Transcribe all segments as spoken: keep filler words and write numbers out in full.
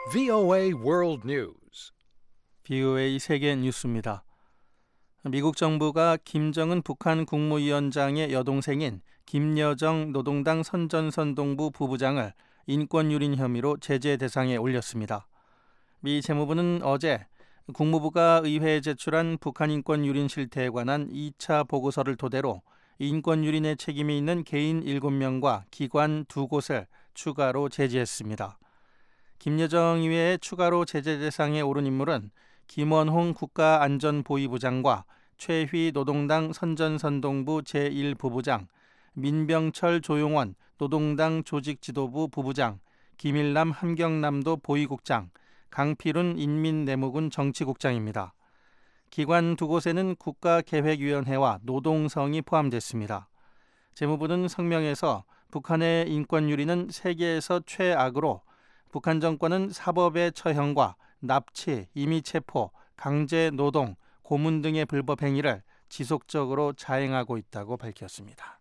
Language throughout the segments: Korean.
브이오에이 World News. 브이오에이 세계 뉴스입니다. 미국 정부가 김정은 북한 국무위원장의 여동생인 김여정 노동당 선전선동부 부부장을 인권유린 혐의로 제재 대상에 올렸습니다. 미 재무부는 어제 국무부가 의회에 제출한 북한 인권유린 실태에 관한 이 차 보고서를 토대로 인권유린의 책임이 있는 개인 일곱 명과 기관 두 곳을 추가로 제지했습니다. 김여정 이외에 추가로 제재 대상에 오른 인물은 김원홍 국가안전보위부장과 최휘 노동당 선전선동부 제일 부부장, 민병철 조용원 노동당 조직지도부 부부장, 김일남 함경남도 보위국장, 강필훈 인민내무군 정치국장입니다. 기관 두 곳에는 국가계획위원회와 노동성이 포함됐습니다. 재무부는 성명에서 북한의 인권유린은 세계에서 최악으로 북한 정권은 사법의 처형과 납치, 임의체포, 강제노동, 고문 등의 불법 행위를 지속적으로 자행하고 있다고 밝혔습니다.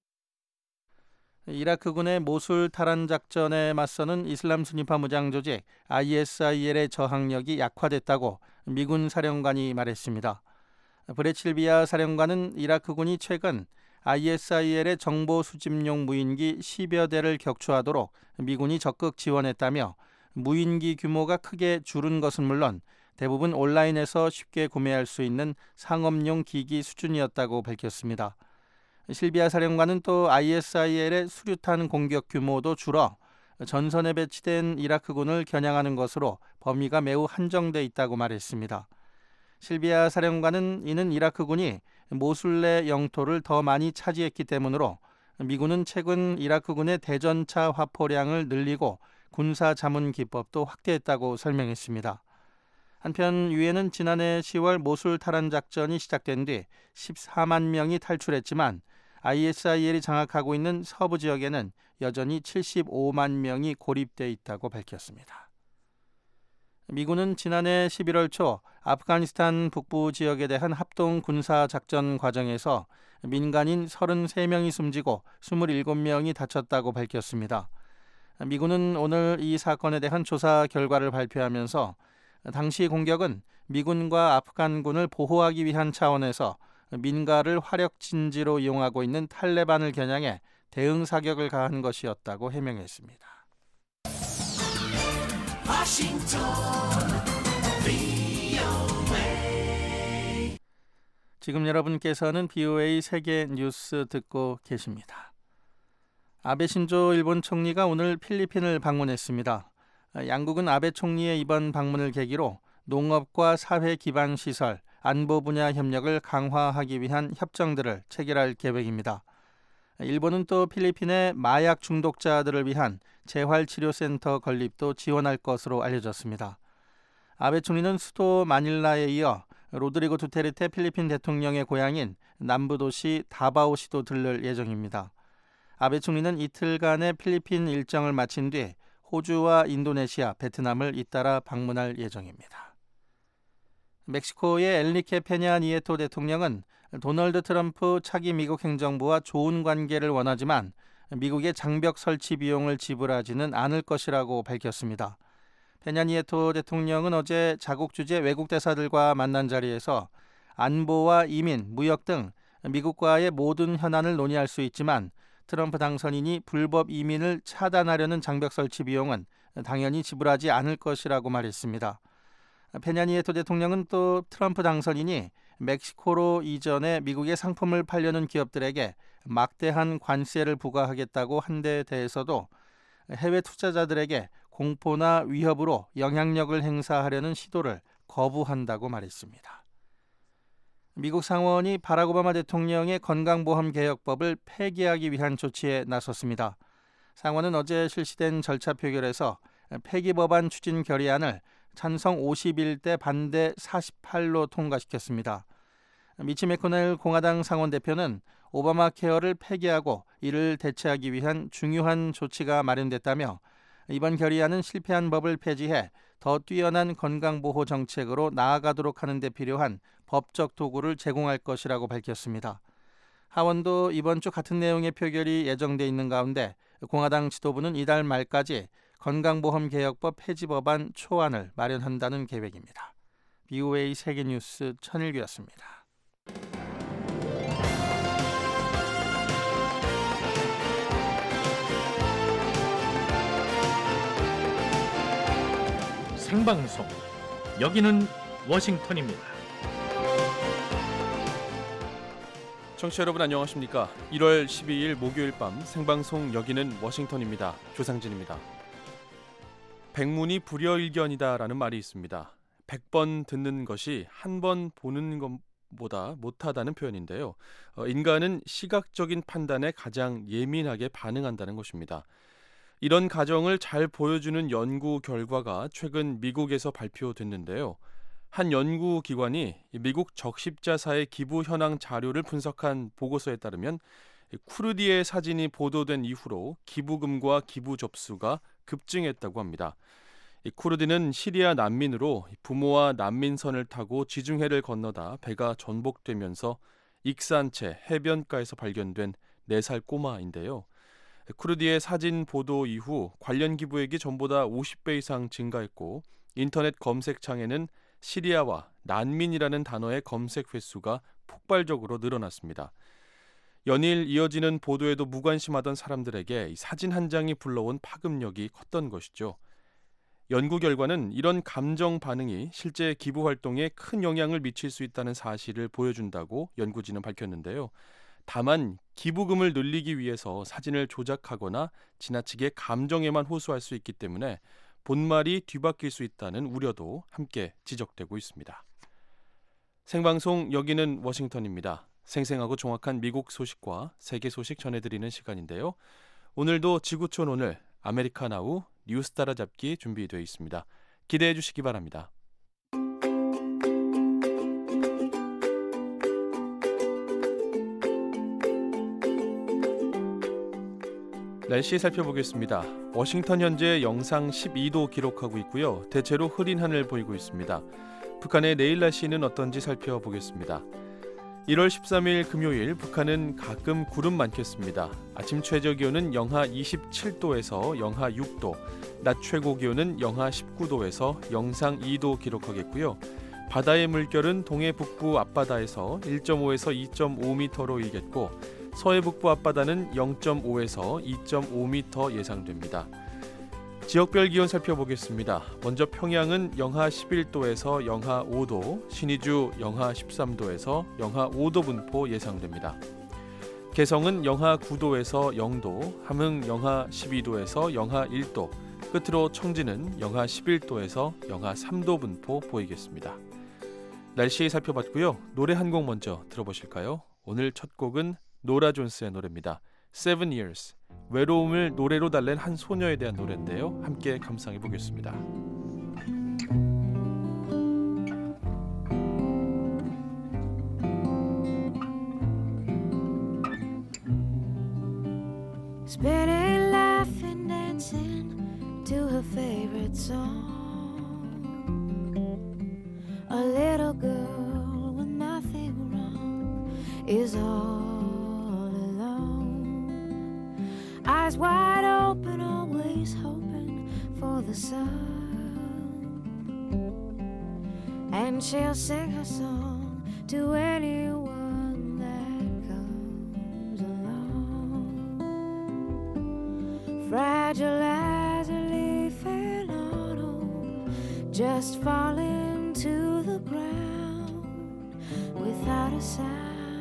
이라크군의 모술 탈환 작전에 맞서는 이슬람 순위파 무장 조직 아이에스아이엘의 저항력이 약화됐다고 미군 사령관이 말했습니다. 브레칠비아 사령관은 이라크군이 최근 아이에스아이엘의 정보 수집용 무인기 십여 대를 격추하도록 미군이 적극 지원했다며 무인기 규모가 크게 줄은 것은 물론 대부분 온라인에서 쉽게 구매할 수 있는 상업용 기기 수준이었다고 밝혔습니다. 실비아 사령관은 또 아이에스아이엘의 수류탄 공격 규모도 줄어 전선에 배치된 이라크군을 겨냥하는 것으로 범위가 매우 한정돼 있다고 말했습니다. 실비아 사령관은 이는 이라크군이 모술 내 영토를 더 많이 차지했기 때문으로 미군은 최근 이라크군의 대전차 화포량을 늘리고 군사 자문 기법도 확대했다고 설명했습니다. 한편 유엔은 지난해 시월 모술 탈환 작전이 시작된 뒤 십사만 명이 탈출했지만 아이에스아이엘이 장악하고 있는 서부 지역에는 여전히 칠십오만 명이 고립돼 있다고 밝혔습니다. 미군은 지난해 십일월 초 아프가니스탄 북부 지역에 대한 합동 군사 작전 과정에서 민간인 서른세 명이 숨지고 이십칠 명이 다쳤다고 밝혔습니다. 미군은 오늘 이 사건에 대한 조사 결과를 발표하면서 당시 공격은 미군과 아프간군을 보호하기 위한 차원에서 민가를 화력진지로 이용하고 있는 탈레반을 겨냥해 대응 사격을 가한 것이었다고 해명했습니다. 워싱턴 브이오에이. 지금 여러분께서는 브이오에이 세계 뉴스 듣고 계십니다. 아베 신조 일본 총리가 오늘 필리핀을 방문했습니다. 양국은 아베 총리의 이번 방문을 계기로 농업과 사회 기반 시설, 안보 분야 협력을 강화하기 위한 협정들을 체결할 계획입니다. 일본은 또 필리핀의 마약 중독자들을 위한 재활치료센터 건립도 지원할 것으로 알려졌습니다. 아베 총리는 수도 마닐라에 이어 로드리고 두테르테 필리핀 대통령의 고향인 남부도시 다바오시도 들를 예정입니다. 아베 총리는 이틀간의 필리핀 일정을 마친 뒤 호주와 인도네시아, 베트남을 잇따라 방문할 예정입니다. 멕시코의 엘리케 페냐 니에토 대통령은 도널드 트럼프 차기 미국 행정부와 좋은 관계를 원하지만 미국의 장벽 설치 비용을 지불하지는 않을 것이라고 밝혔습니다. 페냐 니에토 대통령은 어제 자국 주재 외국 대사들과 만난 자리에서 안보와 이민, 무역 등 미국과의 모든 현안을 논의할 수 있지만 트럼프 당선인이 불법 이민을 차단하려는 장벽 설치 비용은 당연히 지불하지 않을 것이라고 말했습니다. 페냐 니에토 대통령은 또 트럼프 당선인이 멕시코로 이전해 미국의 상품을 팔려는 기업들에게 막대한 관세를 부과하겠다고 한 데 대해서도 해외 투자자들에게 공포나 위협으로 영향력을 행사하려는 시도를 거부한다고 말했습니다. 미국 상원이 바락 오바마 대통령의 건강보험개혁법을 폐기하기 위한 조치에 나섰습니다. 상원은 어제 실시된 절차 표결에서 폐기 법안 추진 결의안을 찬성 오십일 대 반대 사십팔로 통과시켰습니다. 미치 매코넬 공화당 상원 대표는 오바마 케어를 폐기하고 이를 대체하기 위한 중요한 조치가 마련됐다며 이번 결의안은 실패한 법을 폐지해 더 뛰어난 건강보호 정책으로 나아가도록 하는 데 필요한 법적 도구를 제공할 것이라고 밝혔습니다. 하원도 이번 주 같은 내용의 표결이 예정돼 있는 가운데 공화당 지도부는 이달 말까지 건강보험개혁법 폐지 법안 초안을 마련한다는 계획입니다. 비오에이 세계뉴스 천일규였습니다. 생방송 여기는 워싱턴입니다. 청취자 여러분 안녕하십니까? 일월 십이일 목요일 밤 생방송 여기는 워싱턴입니다. 조상진입니다. 백문이 불여일견이다라는 말이 있습니다. 백 번 듣는 것이 한 번 보는 것보다 못하다는 표현인데요. 어, 인간은 시각적인 판단에 가장 예민하게 반응한다는 것입니다. 이런 가정을 잘 보여주는 연구 결과가 최근 미국에서 발표됐는데요. 한 연구기관이 미국 적십자사의 기부 현황 자료를 분석한 보고서에 따르면 쿠르디의 사진이 보도된 이후로 기부금과 기부 접수가 급증했다고 합니다. 쿠르디는 시리아 난민으로 부모와 난민선을 타고 지중해를 건너다 배가 전복되면서 익사한 채 해변가에서 발견된 네 살 꼬마인데요. 쿠르디의 사진 보도 이후 관련 기부액이 전보다 오십 배 이상 증가했고 인터넷 검색창에는 시리아와 난민이라는 단어의 검색 횟수가 폭발적으로 늘어났습니다. 연일 이어지는 보도에도 무관심하던 사람들에게 사진 한 장이 불러온 파급력이 컸던 것이죠. 연구 결과는 이런 감정 반응이 실제 기부 활동에 큰 영향을 미칠 수 있다는 사실을 보여준다고 연구진은 밝혔는데요. 다만 기부금을 늘리기 위해서 사진을 조작하거나 지나치게 감정에만 호소할 수 있기 때문에 본말이 뒤바뀔 수 있다는 우려도 함께 지적되고 있습니다. 생방송 여기는 워싱턴입니다. 생생하고 정확한 미국 소식과 세계 소식 전해드리는 시간인데요. 오늘도 지구촌 오늘 아메리카 나우 뉴스 따라잡기 준비되어 있습니다. 기대해 주시기 바랍니다. 날씨 살펴보겠습니다. 워싱턴 현재 영상 십이 도 기록하고 있고요. 대체로 흐린 하늘 보이고 있습니다. 북한의 내일 날씨는 어떤지 살펴보겠습니다. 일월 십삼일 금요일 북한은 가끔 구름 많겠습니다. 아침 최저 기온은 영하 이십칠 도에서 영하 육 도, 낮 최고 기온은 영하 십구 도에서 영상 이 도 기록하겠고요. 바다의 물결은 동해 북부 앞바다에서 일 점 오에서 이 점 오 미터로 일겠고 서해 북부 앞바다는 영 점 오에서 이 점 오 미터 예상됩니다. 지역별 기온 살펴보겠습니다. 먼저 평양은 영하 십일 도에서 영하 오 도, 신의주 영하 십삼 도에서 영하 오 도 분포 예상됩니다. 개성은 영하 구 도에서 영 도, 함흥 영하 십이 도에서 영하 일 도, 끝으로 청진은 영하 십일 도에서 영하 삼 도 분포 보이겠습니다. 날씨 살펴봤고요. 노래 한 곡 먼저 들어보실까요? 오늘 첫 곡은 노라 존스의 노래입니다. Seven Years. 외로움을 노래로 달랜 한 소녀에 대한 노래인데요. 함께 감상해 보겠습니다. Spinning, laughing, dancing to her favorite song. A little girl with nothing wrong is all eyes wide open, always hoping for the sun. And she'll sing her song to anyone that comes along. Fragile as a leaf in autumn, just falling to the ground without a sound.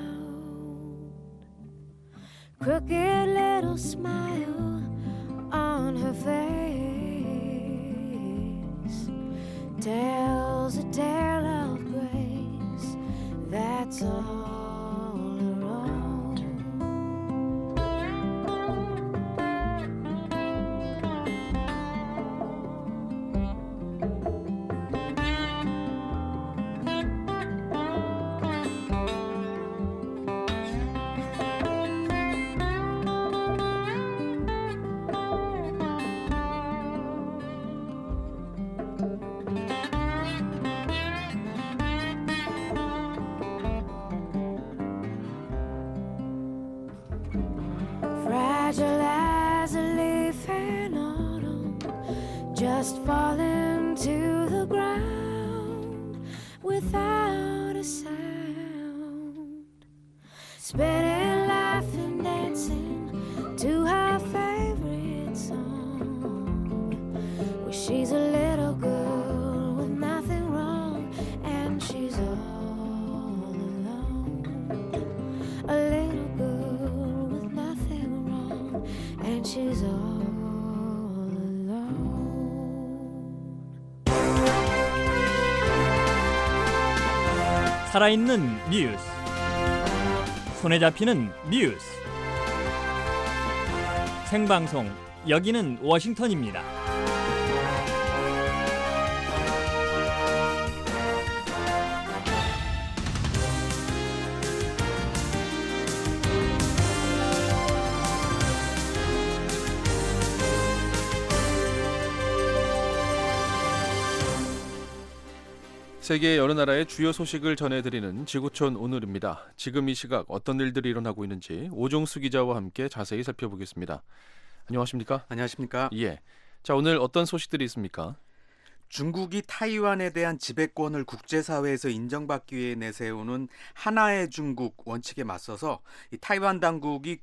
Crooked little smile on her face tells a tale of grace that's all her own. just falling to the ground without a sound, spinning, laughing, dancing to her favorite song. Well, she's a little girl with nothing wrong, and she's all alone. A little girl with nothing wrong, and she's all alone. 살아있는 뉴스, 손에 잡히는 뉴스, 생방송 여기는 워싱턴입니다. 세계 여러 나라의 주요 소식을 전해드리는 지구촌 오늘입니다. 지금 이 시각 어떤 일들이 일어나고 있는지 오종수 기자와 함께 자세히 살펴보겠습니다. 안녕하십니까? 안녕하십니까? 예. 자, 오늘 어떤 소식들이 있습니까? 중국이 타이완에 대한 지배권을 국제사회에서 인정받기 위해 내세우는 하나의 중국 원칙에 맞서서 이 타이완 당국이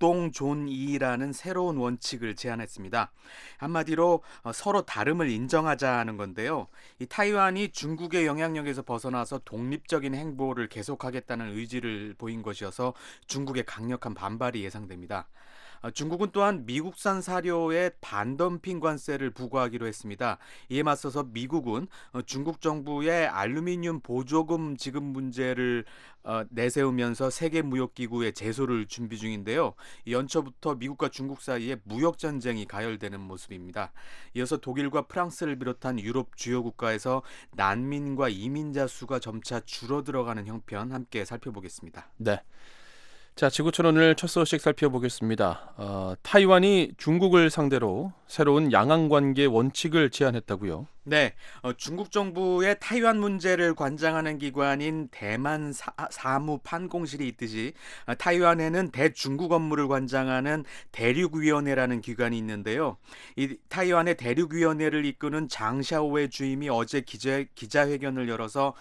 구동존이라는 새로운 원칙을 제안했습니다. 한마디로 서로 다름을 인정하자는 건데요. 이 타이완이 중국의 영향력에서 벗어나서 독립적인 행보를 계속하겠다는 의지를 보인 것이어서 중국의 강력한 반발이 예상됩니다. 중국은 또한 미국산 사료에 반덤핑 관세를 부과하기로 했습니다. 이에 맞서서 미국은 중국 정부의 알루미늄 보조금 지급 문제를 내세우면서 세계무역기구에 제소를 준비 중인데요. 연초부터 미국과 중국 사이에 무역전쟁이 가열되는 모습입니다. 이어서 독일과 프랑스를 비롯한 유럽 주요 국가에서 난민과 이민자 수가 점차 줄어들어가는 형편 함께 살펴보겠습니다. 네. 자, 지구촌 오늘 첫 소식 살펴보겠습니다. 어, 타이완이 중국을 상대로 새로운 양안관계 원칙을 제안했다고요? 네, 어, 중국 정부의 타이완 문제를 관장하는 기관인 대만 사, 사무판공실이 있듯이 어, 타이완에는 대중국 업무를 관장하는 대륙위원회라는 기관이 있는데요. 이 타이완의 대륙위원회를 이끄는 장샤오의 주임이 어제 기자, 기자회견을 열어서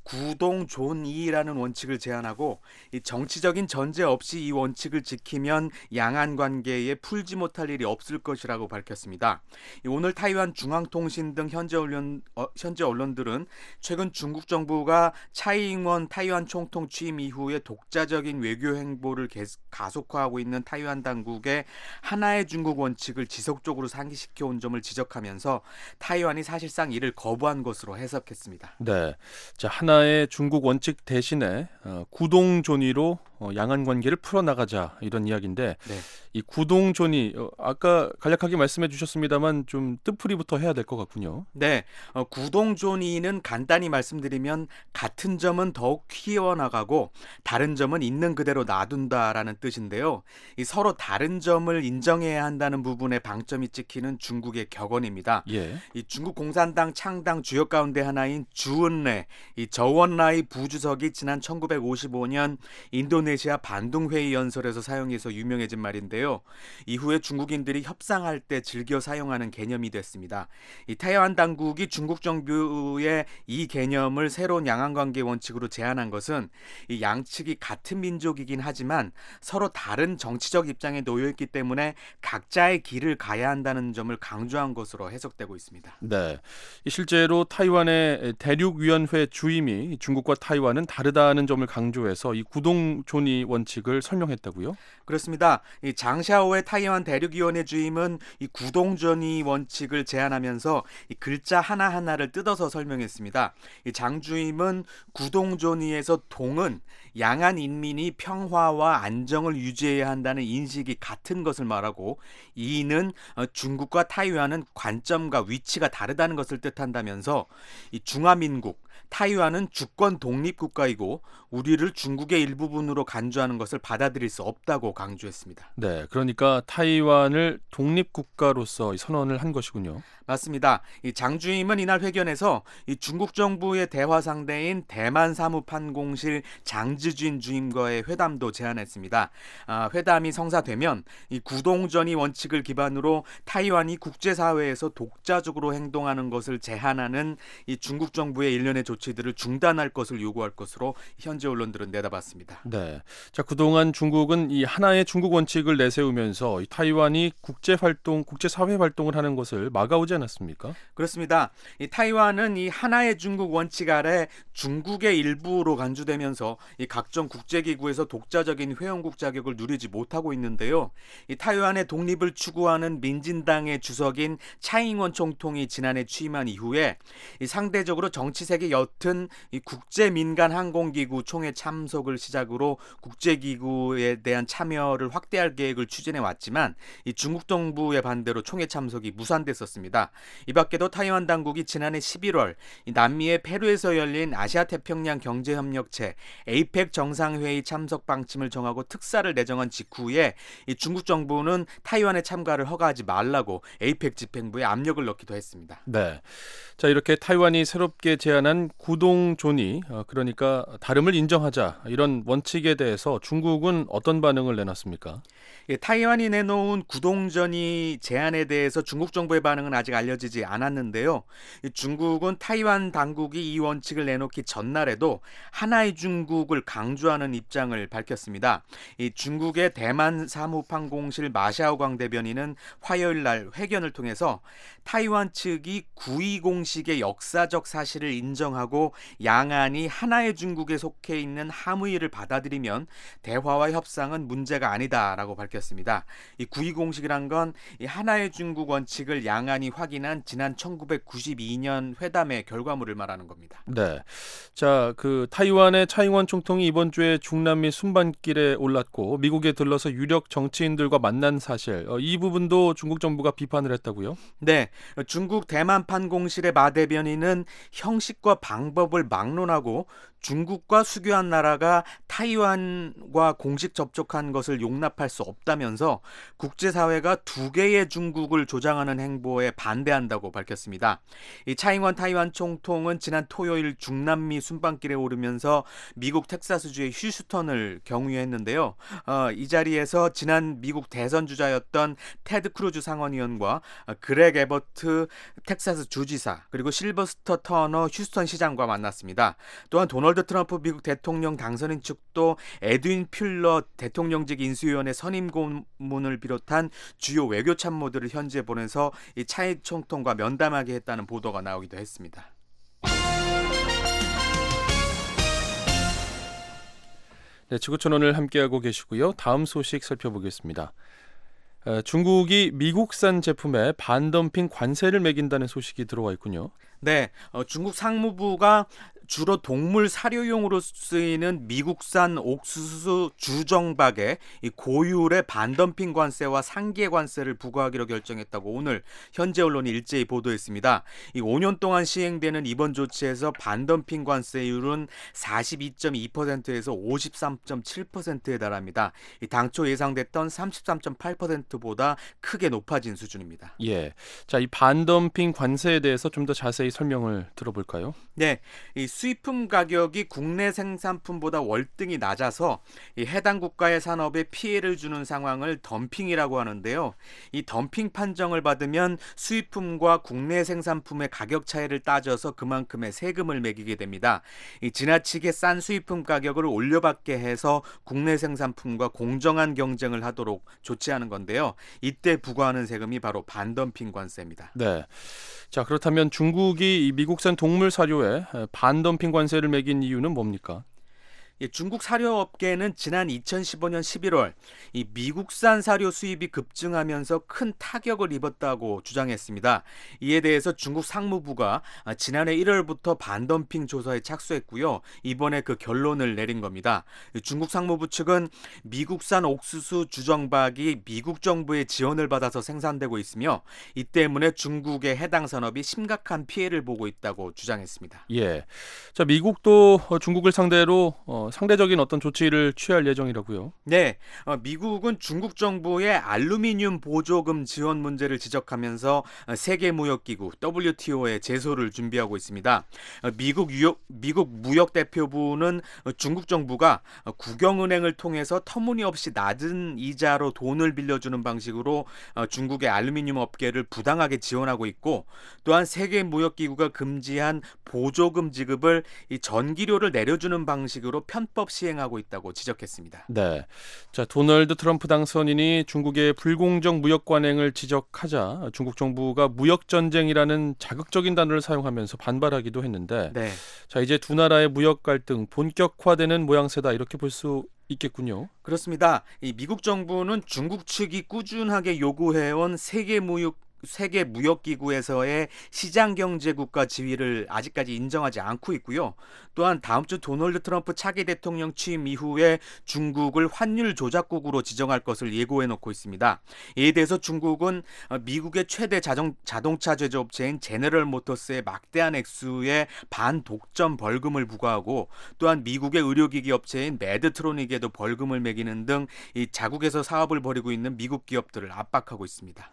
구동존이라는 원칙을 제안하고 이 정치적인 전제 없이 이 원칙을 지키면 양안 관계에 풀지 못할 일이 없을 것이라고 밝혔습니다. 오늘 타이완 중앙통신 등 현재 언론 어, 현재 언론들은 최근 중국 정부가 차이잉원 타이완 총통 취임 이후에 독자적인 외교 행보를 계속 가속화하고 있는 타이완 당국의 하나의 중국 원칙을 지속적으로 상기시켜 온 점을 지적하면서 타이완이 사실상 이를 거부한 것으로 해석했습니다. 네, 자, 하나의 중국 원칙 대신에 어, 구동존이로 어, 양안 관계를 풀어나가자 이런 이야기인데 네. 이 구동존이 어, 아까 간략하게 말씀해 주셨습니다만 좀 뜻풀이부터 해야 될 것 같군요. 네, 어, 구동존이는 간단히 말씀드리면 같은 점은 더욱 키워나가고 다른 점은 있는 그대로 놔둔다라는 뜻인데요. 이 서로 다른 점을 인정해야 한다는 부분에 방점이 찍히는 중국의 격언입니다. 예. 이 중국 공산당 창당 주역 가운데 하나인 주은래, 이 저원라이 부주석이 지난 천구백오십오 년 인도네시아 반둥회의 연설에서 사용해서 유명해진 말인데요. 이후에 중국인들이 협상할 때 즐겨 사용하는 개념이 됐습니다. 이 타이완 당국이 중국 정부의 이 개념을 새로운 양안관계 원칙으로 제안한 것은 이 양측이 같은 민족이긴 하지만 서로 다른 정치적 입장에 놓여있기 때문에 각자의 길을 가야 한다는 점을 강조한 것으로 해석되고 있습니다. 네, 실제로 타이완의 대륙위원회 주임이 중국과 타이완은 다르다는 점을 강조해서 이 구동존이 원칙을 설명했다고요? 그렇습니다. 이 장샤오의 타이완 대륙위원회 주임은 이 구동존이 원칙을 제안하면서 이 글자 하나하나를 뜯어서 설명했습니다. 이 장 주임은 구동존이에서 동은 양안 인민이 평화와 안정을 유지해야 한다는 인식이 같은 것을 말하고 이는 중국과 타이완은 관점과 위치가 다르다는 것을 뜻한다면서 이 중화민국 타이완은 주권 독립국가이고 우리를 중국의 일부분으로 간주하는 것을 받아들일 수 없다고 강조했습니다. 네, 그러니까 타이완을 독립국가로서 선언을 한 것이군요. 맞습니다. 이 장주임은 이날 회견에서 이 중국 정부의 대화 상대인 대만 사무판공실 장즈쥔 주임과의 회담도 제안했습니다. 아, 회담이 성사되면 이 구동전이 원칙을 기반으로 타이완이 국제사회에서 독자적으로 행동하는 것을 제한하는 이 중국 정부의 일련의 조치들을 중단할 것을 요구할 것으로 현재 언론들은 내다봤습니다. 네, 자 그동안 중국은 이 하나의 중국 원칙을 내세우면서 이 타이완이 국제 활동, 국제 사회 활동을 하는 것을 막아오지 않았습니까? 그렇습니다. 이 타이완은 이 하나의 중국 원칙 아래 중국의 일부로 간주되면서 이 각종 국제기구에서 독자적인 회원국 자격을 누리지 못하고 있는데요. 이 타이완의 독립을 추구하는 민진당의 주석인 차잉원 총통이 지난해 취임한 이후에 이 상대적으로 정치색이 옅은 이 국제민간항공기구 총회 참석을 시작으로 국제기구에 대한 참여를 확대할 계획을 추진해 왔지만 이 중국 정부의 반대로 총회 참석이 무산됐었습니다. 이 밖에도 타이완 당국이 지난해 십일월 이 남미의 페루에서 열린 아시아태평양 경제협력체 에이펙 정상회의 참석 방침을 정하고 특사를 내정한 직후에 이 중국 정부는 타이완의 참가를 허가하지 말라고 에이펙 집행부에 압력을 넣기도 했습니다. 네, 자 이렇게 타이완이 새롭게 제안한 구동존이 어, 그러니까 다름을 인정하자 이런 원칙에 대해서 중국은 어떤 반응을 내놨습니까? 예, 타이완이 내놓은 구동전이 제안에 대해서 중국 정부의 반응은 아직 알려지지 않았는데요. 이 중국은 타이완 당국이 이 원칙을 내놓기 전날에도 하나의 중국을 강조하는 입장을 밝혔습니다. 이 중국의 대만 사무판공실 마샤오 광대변인은 화요일 날 회견을 통해서 타이완 측이 구이 공식의 역사적 사실을 인정하고 양안이 하나의 중국에 속해 있는 하무이를 받아들이면 대화와 협상은 문제가 아니다라고 밝혔습니다. 이 구이 공식이란 건 이 하나의 중국 원칙을 양안이 확인한 지난 천구백구십이 년 회담의 결과물을 말하는 겁니다. 네, 자 그 타이완의 차잉원 총통이 이번 주에 중남미 순반길에 올랐고 미국에 들러서 유력 정치인들과 만난 사실 어, 이 부분도 중국 정부가 비판을 했다고요? 네, 중국 대만판 공실의 마 대변인은 형식과 방법을 막론하고 중국과 수교한 나라가 타이완과 공식 접촉한 것을 용납할 수 없다면서 국제사회가 두 개의 중국을 조장하는 행보에 반대한다고 밝혔습니다. 이 차잉원 타이완 총통은 지난 토요일 중남미 순방길에 오르면서 미국 텍사스주의 휴스턴을 경유했는데요. 어, 이 자리에서 지난 미국 대선 주자였던 테드 크루즈 상원의원과 그렉 에버트 텍사스 주지사 그리고 실버스터 터너 휴스턴 시장과 만났습니다. 또한 도널드 트럼프 미국 대통령 당선인 측도 에드윈 퓰러 대통령직 인수위원회 선임 고문을 비롯한 주요 외교 참모들을 현지에 보내서 이 차이 총통과 면담하게 했다는 보도가 나오기도 했습니다. 네, 지구촌오늘 함께하고 계시고요. 다음 소식 살펴보겠습니다. 에, 중국이 미국산 제품에 반덤핑 관세를 매긴다는 소식이 들어와 있군요. 네, 어, 중국 상무부가 주로 동물 사료용으로 쓰이는 미국산 옥수수 주정박에 이 고율의 반덤핑 관세와 상계 관세를 부과하기로 결정했다고 오늘 현재 언론이 일제히 보도했습니다. 이 오 년 동안 시행되는 이번 조치에서 반덤핑 관세율은 사십이 점 이 퍼센트에서 오십삼 점 칠 퍼센트에 달합니다. 이 당초 예상됐던 삼십삼 점 팔 퍼센트보다 크게 높아진 수준입니다. 예, 자 이 반덤핑 관세에 대해서 좀 더 자세히 설명을 들어볼까요? 네, 이 수입품 가격이 국내 생산품보다 월등히 낮아서 이 해당 국가의 산업에 피해를 주는 상황을 덤핑이라고 하는데요. 이 덤핑 판정을 받으면 수입품과 국내 생산품의 가격 차이를 따져서 그만큼의 세금을 매기게 됩니다. 이 지나치게 싼 수입품 가격을 올려받게 해서 국내 생산품과 공정한 경쟁을 하도록 조치하는 건데요. 이때 부과하는 세금이 바로 반덤핑 관세입니다. 네, 자 그렇다면 중국이 이 미국산 동물 사료에 반덤핑 관세를 매긴 이유는 뭡니까? 예, 중국 사료업계는 지난 이천십오 년 십일월 이 미국산 사료 수입이 급증하면서 큰 타격을 입었다고 주장했습니다. 이에 대해서 중국 상무부가 지난해 일월부터 반덤핑 조사에 착수했고요. 이번에 그 결론을 내린 겁니다. 중국 상무부 측은 미국산 옥수수 주정박이 미국 정부의 지원을 받아서 생산되고 있으며 이 때문에 중국의 해당 산업이 심각한 피해를 보고 있다고 주장했습니다. 예. 자, 미국도 중국을 상대로 어, 상대적인 어떤 조치를 취할 예정이라고요. 네, 어, 미국은 중국 정부의 알루미늄 보조금 지원 문제를 지적하면서 어, 세계무역기구 더블유티오에 제소를 준비하고 있습니다. 어, 미국, 유역, 미국 무역대표부는 어, 중국 정부가 어, 국영은행을 통해서 터무니없이 낮은 이자로 돈을 빌려주는 방식으로 어, 중국의 알루미늄 업계를 부당하게 지원하고 있고, 또한 세계무역기구가 금지한 보조금 지급을 이 전기료를 내려주는 방식으로 편법 시행하고 있다고 지적했습니다. 네. 자, 도널드 트럼프 당선인이 중국의 불공정 무역 관행을 지적하자 중국 정부가 무역 전쟁이라는 자극적인 단어를 사용하면서 반발하기도 했는데, 네. 자, 이제 두 나라의 무역 갈등 본격화되는 모양새다 이렇게 볼 수 있겠군요. 그렇습니다. 이 미국 정부는 중국 측이 꾸준하게 요구해온 세계 무역 세계 무역기구에서의 시장경제국가 지위를 아직까지 인정하지 않고 있고요. 또한 다음 주 도널드 트럼프 차기 대통령 취임 이후에 중국을 환율 조작국으로 지정할 것을 예고해 놓고 있습니다. 이에 대해서 중국은 미국의 최대 자동, 자동차 제조업체인 제너럴 모터스에 막대한 액수의 반독점 벌금을 부과하고, 또한 미국의 의료기기 업체인 메드트로닉에도 벌금을 매기는 등 이 자국에서 사업을 벌이고 있는 미국 기업들을 압박하고 있습니다.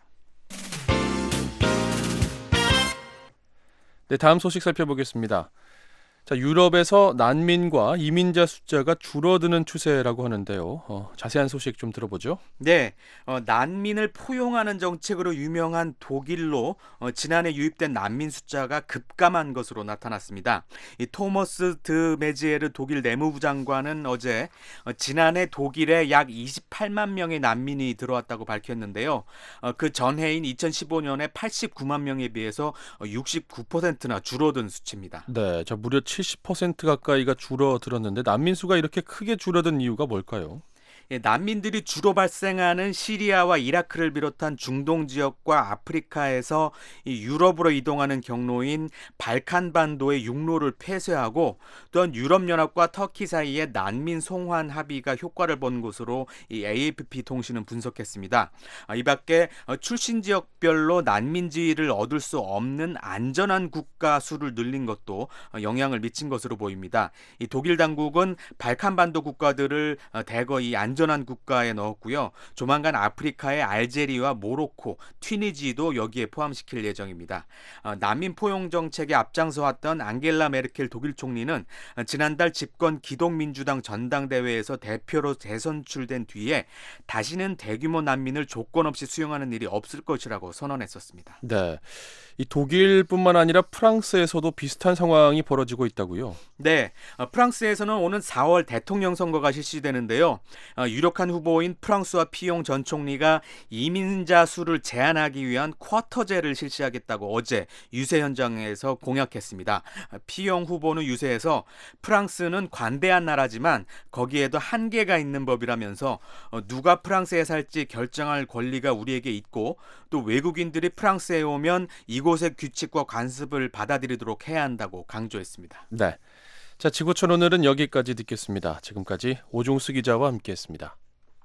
네, 다음 소식 살펴보겠습니다. 자, 유럽에서 난민과 이민자 숫자가 줄어드는 추세라고 하는데요. 어, 자세한 소식 좀 들어보죠. 네, 어, 난민을 포용하는 정책으로 유명한 독일로 어, 지난해 유입된 난민 숫자가 급감한 것으로 나타났습니다. 이 토머스 드 메지에르 독일 내무부 장관은 어제 어, 지난해 독일에 약 이십팔만 명의 난민이 들어왔다고 밝혔는데요. 어, 그 전해인 이천십오 년에 팔십구만 명에 비해서 어, 육십구 퍼센트나 줄어든 수치입니다. 네, 자, 무려 칠십 퍼센트 가까이가 줄어들었는데 난민 수가 이렇게 크게 줄어든 이유가 뭘까요? 예, 난민들이 주로 발생하는 시리아와 이라크를 비롯한 중동 지역과 아프리카에서 이 유럽으로 이동하는 경로인 발칸반도의 육로를 폐쇄하고, 또한 유럽연합과 터키 사이에 난민 송환 합의가 효과를 본 것으로 이 에이에프피 통신은 분석했습니다. 이 밖에 출신 지역별로 난민 지위를 얻을 수 없는 안전한 국가 수를 늘린 것도 영향을 미친 것으로 보입니다. 이 독일 당국은 발칸반도 국가들을 대거 이 안 안전한 국가에 넣었고요. 조만간 아프리카의 알제리와 모로코, 튀니지도 여기에 포함시킬 예정입니다. 어, 난민 포용 정책에 앞장서 왔던 앙겔라 메르켈 독일 총리는 어, 지난달 집권 기독민주당 전당대회에서 대표로 재선출된 뒤에 다시는 대규모 난민을 조건 없이 수용하는 일이 없을 것이라고 선언했었습니다. 네, 이 독일뿐만 아니라 프랑스에서도 비슷한 상황이 벌어지고 있다고요? 네, 어, 프랑스에서는 오는 사월 대통령 선거가 실시되는데요. 어, 유력한 후보인 프랑스와 피용 전 총리가 이민자 수를 제한하기 위한 쿼터제를 실시하겠다고 어제 유세 현장에서 공약했습니다. 어, 피용 후보는 유세에서 프랑스는 관대한 나라지만 거기에도 한계가 있는 법이라면서 어, 누가 프랑스에 살지 결정할 권리가 우리에게 있고, 또 외국인들이 프랑스에 오면 이곳의 규칙과 관습을 받아들이도록 해야 한다고 강조했습니다. 네. 자, 지구촌 오늘은 여기까지 듣겠습니다. 지금까지 오종수 기자와 함께했습니다.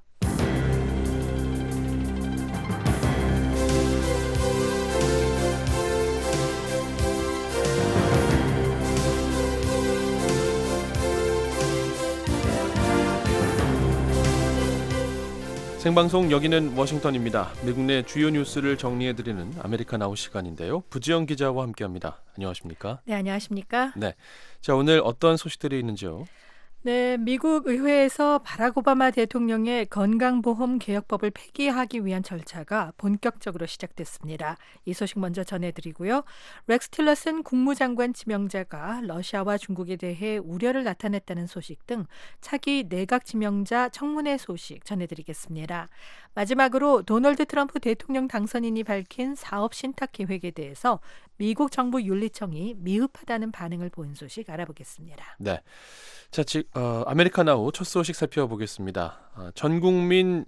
생방송 여기는 워싱턴입니다. 미국 내 주요 뉴스를 정리해드리는 아메리칸 아웃 시간인데요. 부지영 기자와 함께합니다. 안녕하십니까? 네, 안녕하십니까? 네. 자, 오늘 어떤 소식들이 있는지요? 네, 미국 의회에서 바락 오바마 대통령의 건강보험 개혁법을 폐기하기 위한 절차가 본격적으로 시작됐습니다. 이 소식 먼저 전해드리고요. 렉스 틸러슨 국무장관 지명자가 러시아와 중국에 대해 우려를 나타냈다는 소식 등 차기 내각 지명자 청문회 소식 전해드리겠습니다. 마지막으로 도널드 트럼프 대통령 당선인이 밝힌 사업 신탁 계획에 대해서 미국 정부 윤리청이 미흡하다는 반응을 보인 소식 알아보겠습니다. 네. 자, 지, 어, 아메리카나우 첫 소식 살펴보겠습니다. 아, 전 국민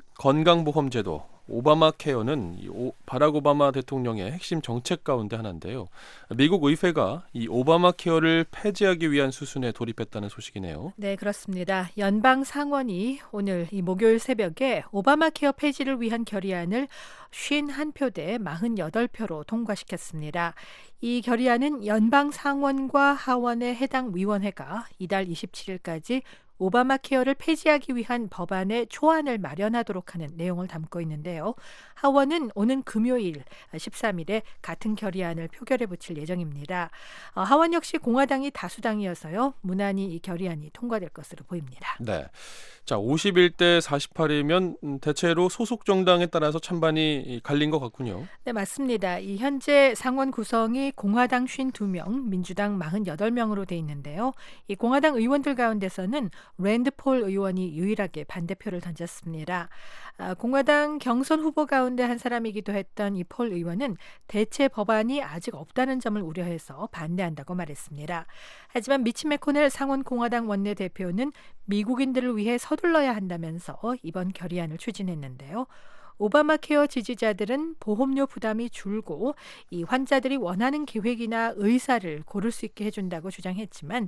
건강보험제도 오바마 케어는 이 오, 바락 오바마 대통령의 핵심 정책 가운데 하나인데요. 미국 의회가 이 오바마 케어를 폐지하기 위한 수순에 돌입했다는 소식이네요. 네, 그렇습니다. 연방 상원이 오늘 이 목요일 새벽에 오바마 케어 폐지를 위한 결의안을 오십일 표 대 사십팔 표로 통과시켰습니다. 이 결의안은 연방 상원과 하원의 해당 위원회가 이달 이십칠일까지 오바마 케어를 폐지하기 위한 법안의 초안을 마련하도록 하는 내용을 담고 있는데요. 하원은 오는 금요일 십삼일에 같은 결의안을 표결에 붙일 예정입니다. 하원 역시 공화당이 다수당이어서요. 무난히 이 결의안이 통과될 것으로 보입니다. 네. 자, 오십일 대 사십팔이면 대체로 소속 정당에 따라서 찬반이 갈린 것 같군요. 네, 맞습니다. 이 현재 상원 구성이 공화당 오십이 명, 민주당 사십팔 명으로 돼 있는데요. 이 공화당 의원들 가운데서는 랜드 폴 의원이 유일하게 반대표를 던졌습니다. 아, 공화당 경선 후보 가운데 한 사람이기도 했던 이 폴 의원은 대체 법안이 아직 없다는 점을 우려해서 반대한다고 말했습니다. 하지만 미치 매코넬 상원 공화당 원내대표는 미국인들을 위해 서둘러야 한다면서 이번 결의안을 추진했는데요. 오바마 케어 지지자들은 보험료 부담이 줄고 이 환자들이 원하는 계획이나 의사를 고를 수 있게 해준다고 주장했지만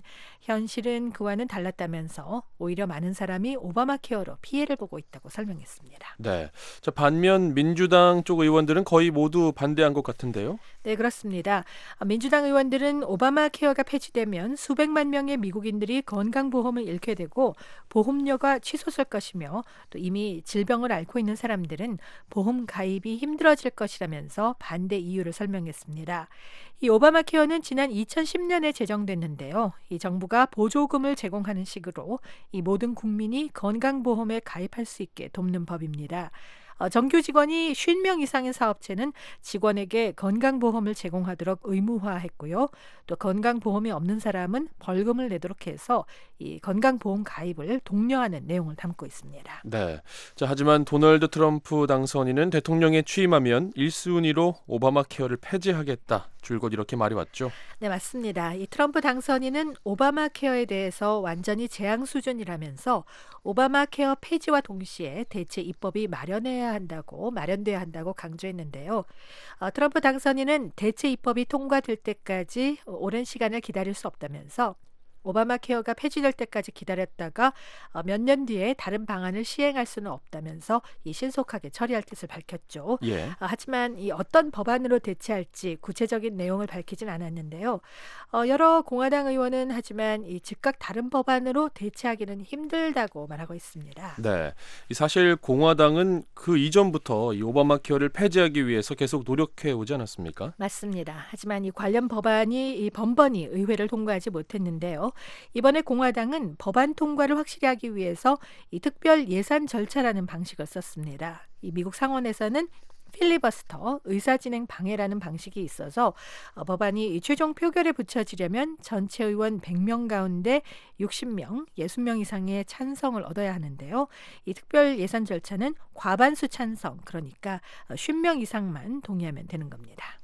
현실은 그와는 달랐다면서 오히려 많은 사람이 오바마 케어로 피해를 보고 있다고 설명했습니다. 네. 자, 반면 민주당 쪽 의원들은 거의 모두 반대한 것 같은데요. 네, 그렇습니다. 민주당 의원들은 오바마 케어가 폐지되면 수백만 명의 미국인들이 건강보험을 잃게 되고 보험료가 치솟을 것이며 또 이미 질병을 앓고 있는 사람들은 보험 가입이 힘들어질 것이라면서 반대 이유를 설명했습니다. 이 오바마 케어는 지난 이천십년에 제정됐는데요. 이 정부가 보조금을 제공하는 식으로 이 모든 국민이 건강보험에 가입할 수 있게 돕는 법입니다. 어, 정규 직원이 오십 명 이상의 사업체는 직원에게 건강보험을 제공하도록 의무화했고요. 또 건강보험이 없는 사람은 벌금을 내도록 해서 이 건강보험 가입을 독려하는 내용을 담고 있습니다. 네. 자, 하지만 도널드 트럼프 당선인은 대통령에 취임하면 일 순위로 오바마 케어를 폐지하겠다. 줄곧 이렇게 말이 왔죠. 네, 맞습니다. 이 트럼프 당선인은 오바마 케어에 대해서 완전히 재앙 수준이라면서 오바마 케어 폐지와 동시에 대체 입법이 마련해야 한다고 마련돼야 한다고 강조했는데요. 어, 트럼프 당선인은 대체 입법이 통과될 때까지 오랜 시간을 기다릴 수 없다면서 오바마 케어가 폐지될 때까지 기다렸다가 몇 년 뒤에 다른 방안을 시행할 수는 없다면서 이 신속하게 처리할 뜻을 밝혔죠. 예. 하지만 이 어떤 법안으로 대체할지 구체적인 내용을 밝히진 않았는데요. 어, 여러 공화당 의원은 하지만 이 즉각 다른 법안으로 대체하기는 힘들다고 말하고 있습니다. 네. 사실 공화당은 그 이전부터 이 오바마 케어를 폐지하기 위해서 계속 노력해 오지 않았습니까? 맞습니다. 하지만 이 관련 법안이 이 번번이 의회를 통과하지 못했는데요. 이번에 공화당은 법안 통과를 확실히 하기 위해서 이 특별 예산 절차라는 방식을 썼습니다. 이 미국 상원에서는 필리버스터, 의사진행 방해라는 방식이 있어서 어, 법안이 최종 표결에 붙여지려면 전체 의원 백 명 가운데 육십 명, 육십 명 이상의 찬성을 얻어야 하는데요. 이 특별 예산 절차는 과반수 찬성, 그러니까 오십 명 이상만 동의하면 되는 겁니다.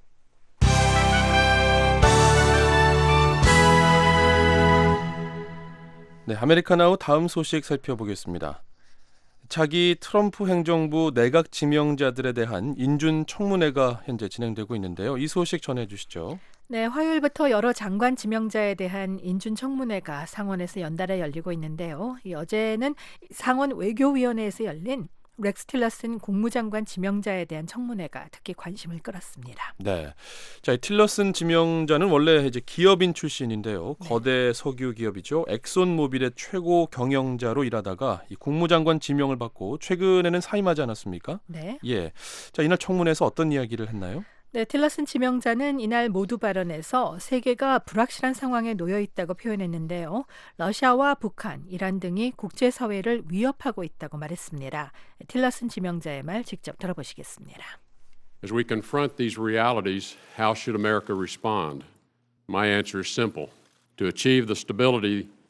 네, 아메리카나우 다음 소식 살펴보겠습니다. 차기 트럼프 행정부 내각 지명자들에 대한 인준 청문회가 현재 진행되고 있는데요. 이 소식 전해주시죠. 네, 화요일부터 여러 장관 지명자에 대한 인준 청문회가 상원에서 연달아 열리고 있는데요. 이 어제는 상원 외교위원회에서 열린 렉스 틸러슨 국무장관 지명자에 대한 청문회가 특히 관심을 끌었습니다. 네, 자, 틸러슨 지명자는 원래 이제 기업인 출신인데요. 네. 거대 석유 기업이죠. 엑손모빌의 최고 경영자로 일하다가 이 국무장관 지명을 받고 최근에는 사임하지 않았습니까? 네. 예, 자, 이날 청문회에서 어떤 이야기를 했나요? 네, 틸러슨 지명자는 이날 모두 발언에서 세계가 불확실한 상황에 놓여 있다고 표현했는데요. 러시아와 북한, 이란 등이 국제사회를 위협하고 있다고 말했습니다. 틸러슨 지명자의 말 직접 들어보시겠습니다. As we confront these realities, how should America respond? My answer is simple. To achieve the stability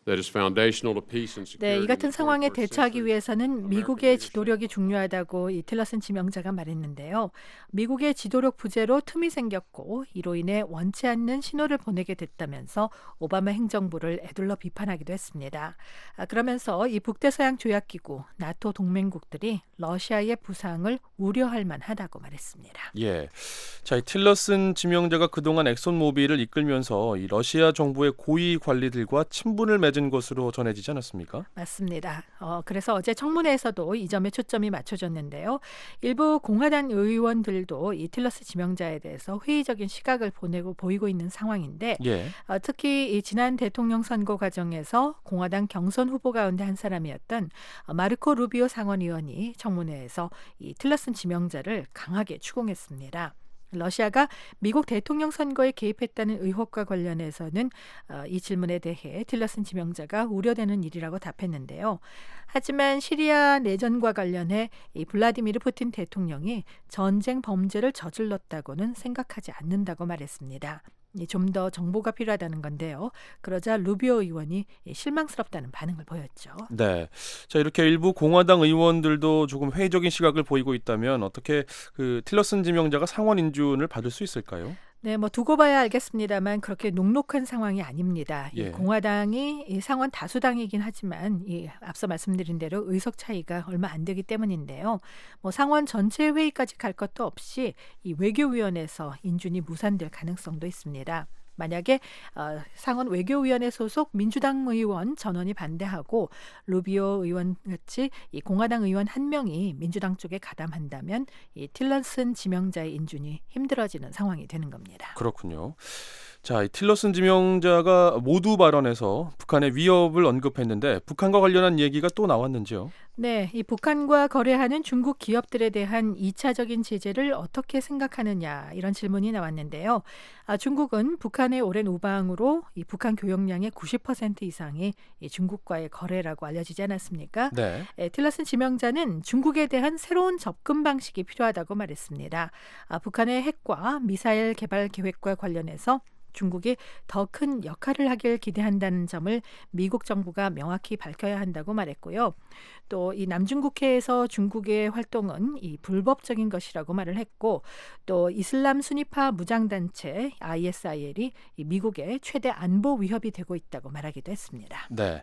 that is foundational to peace and 네, security. 이 같은 in the 상황에 twenty-first 대처하기 century. 위해서는 미국의 지도력이 중요하다고 이 틸러슨 지명자가 말했는데요. 미국의 지도력 부재로 틈이 생겼고 이로 인해 원치 않는 신호를 보내게 됐다면서 오바마 행정부를 에둘러 비판하기도 했습니다. 아, 그러면서 이 북대서양 조약기구 나토 동맹국들이 러시아의 부상을 우려할 만하다고 말했습니다. 예. 자, 이 틸러슨 지명자가 그동안 엑손모빌을 이끌면서 이 러시아 정부의 고위 관리들과 친분을 맺은 것으로 전해지지 않았습니까? 맞습니다. 어, 그래서 어제 청문회에서도 이 점에 초점이 맞춰졌는데요. 일부 공화당 의원들도 이 틸러스 지명자에 대해서 회의적인 시각을 보내고 보이고 있는 상황인데 예. 어, 특히 이 지난 대통령 선거 과정에서 공화당 경선 후보 가운데 한 사람이었던 어, 마르코 루비오 상원의원이 청문회에서 이 틸러슨 지명자를 강하게 추궁했습니다. 러시아가 미국 대통령 선거에 개입했다는 의혹과 관련해서는 어, 이 질문에 대해 틸러슨 지명자가 우려되는 일이라고 답했는데요. 하지만 시리아 내전과 관련해 이 블라디미르 푸틴 대통령이 전쟁 범죄를 저질렀다고는 생각하지 않는다고 말했습니다. 좀 더 정보가 필요하다는 건데요. 그러자 루비오 의원이 실망스럽다는 반응을 보였죠. 네. 자, 이렇게 일부 공화당 의원들도 조금 회의적인 시각을 보이고 있다면 어떻게 그 틸러슨 지명자가 상원 인준을 받을 수 있을까요? 네, 뭐 두고 봐야 알겠습니다만 그렇게 녹록한 상황이 아닙니다. 예. 이 공화당이 이 상원 다수당이긴 하지만 이 앞서 말씀드린 대로 의석 차이가 얼마 안 되기 때문인데요. 뭐 상원 전체 회의까지 갈 것도 없이 이 외교위원회에서 인준이 무산될 가능성도 있습니다. 만약에 어, 상원 외교위원회 소속 민주당 의원 전원이 반대하고 루비오 의원 같이 이 공화당 의원 한 명이 민주당 쪽에 가담한다면 이 틸러슨 지명자의 인준이 힘들어지는 상황이 되는 겁니다. 그렇군요. 자, 이 틸러슨 지명자가 모두 발언에서 북한의 위협을 언급했는데 북한과 관련한 얘기가 또 나왔는지요? 네, 이 북한과 거래하는 중국 기업들에 대한 이차적인 제재를 어떻게 생각하느냐 이런 질문이 나왔는데요. 아, 중국은 북한의 오랜 우방으로 이 북한 교역량의 구십 퍼센트 이상이 이 중국과의 거래라고 알려지지 않았습니까? 네. 에, 틸러슨 지명자는 중국에 대한 새로운 접근 방식이 필요하다고 말했습니다. 아, 북한의 핵과 미사일 개발 계획과 관련해서 중국이 더 큰 역할을 하길 기대한다는 점을 미국 정부가 명확히 밝혀야 한다고 말했고요. 또 이 남중국해에서 중국의 활동은 이 불법적인 것이라고 말을 했고 또 이슬람 순위파 무장단체 아이에스아이엘이 이 미국의 최대 안보 위협이 되고 있다고 말하기도 했습니다. 네.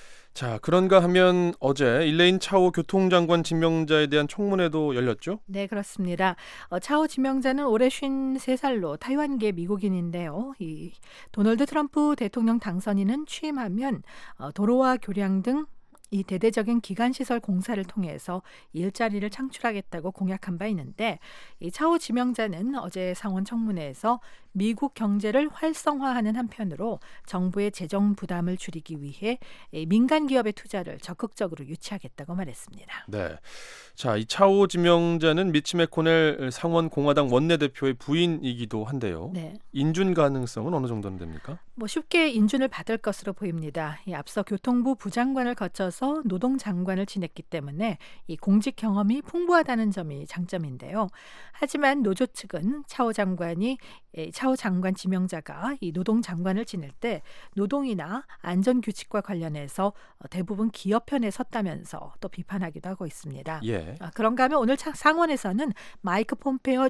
자, 그런가 하면 어제 일레인 차오 교통장관 지명자에 대한 청문회도 열렸죠? 네, 그렇습니다. 어, 차오 지명자는 올해 쉰세 살로 타이완계 미국인인데요. 이 도널드 트럼프 대통령 당선인은 취임하면 어, 도로와 교량 등 이 대대적인 기간시설 공사를 통해서 일자리를 창출하겠다고 공약한 바 있는데 이 차오 지명자는 어제 상원 청문회에서 미국 경제를 활성화하는 한편으로 정부의 재정 부담을 줄이기 위해 민간 기업의 투자를 적극적으로 유치하겠다고 말했습니다. 네. 자, 이 차오 지명자는 미치 매코넬 상원 공화당 원내대표의 부인이기도 한데요. 네. 인준 가능성은 어느 정도는 됩니까? 뭐 쉽게 인준을 받을 것으로 보입니다. 이 앞서 교통부 부장관을 거쳐서 노동장관을 지냈기 때문에 이 공직 경험이 풍부하다는 점이 장점인데요. 하지만 노조 측은 차오 장관이 차오 장관 지명자가 이 노동장관을 지낼 때 노동이나 안전규칙과 관련해서 대부분 기업 편에 섰다면서 또 비판하기도 하고 있습니다. 예. 아, 그런가 하면 오늘 상원에서는 마이크 폼페어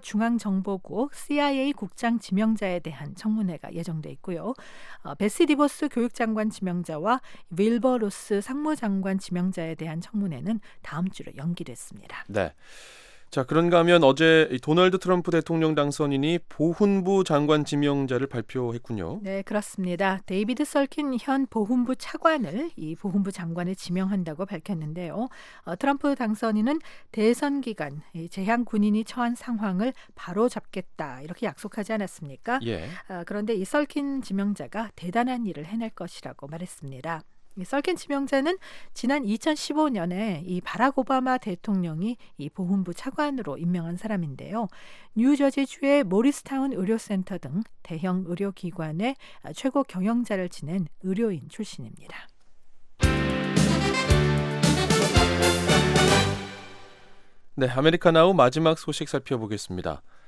중앙정보국 씨아이에이 국장 지명자에 대한 청문회가 예정돼 있고요. 어, 베시 디버스 교육장관 지명자와 윌버 로스 상무장관 지명자에 대한 청문회는 다음 주로 연기됐습니다. 네. 자, 그런가 하면 어제 이 도널드 트럼프 대통령 당선인이 보훈부 장관 지명자를 발표했군요. 네, 그렇습니다. 데이비드 설킨 현 보훈부 차관을 이 보훈부 장관에 지명한다고 밝혔는데요. 어, 트럼프 당선인은 대선 기간 이 재향 군인이 처한 상황을 바로 잡겠다 이렇게 약속하지 않았습니까? 예. 어, 그런데 이 설킨 지명자가 대단한 일을 해낼 것이라고 말했습니다. 이 설킨 지명자는 지난 이천십오 년에 이 바락 오바마 대통령이 이 보훈부 차관으로 임명한 사람인데요. 뉴저지주의 모리스타운 의료센터 등 대형 의료기관의 최고 경영자를 지낸 의료인 출신입니다. 네, 아메리카나우 마지막 소식 살펴보겠습니다.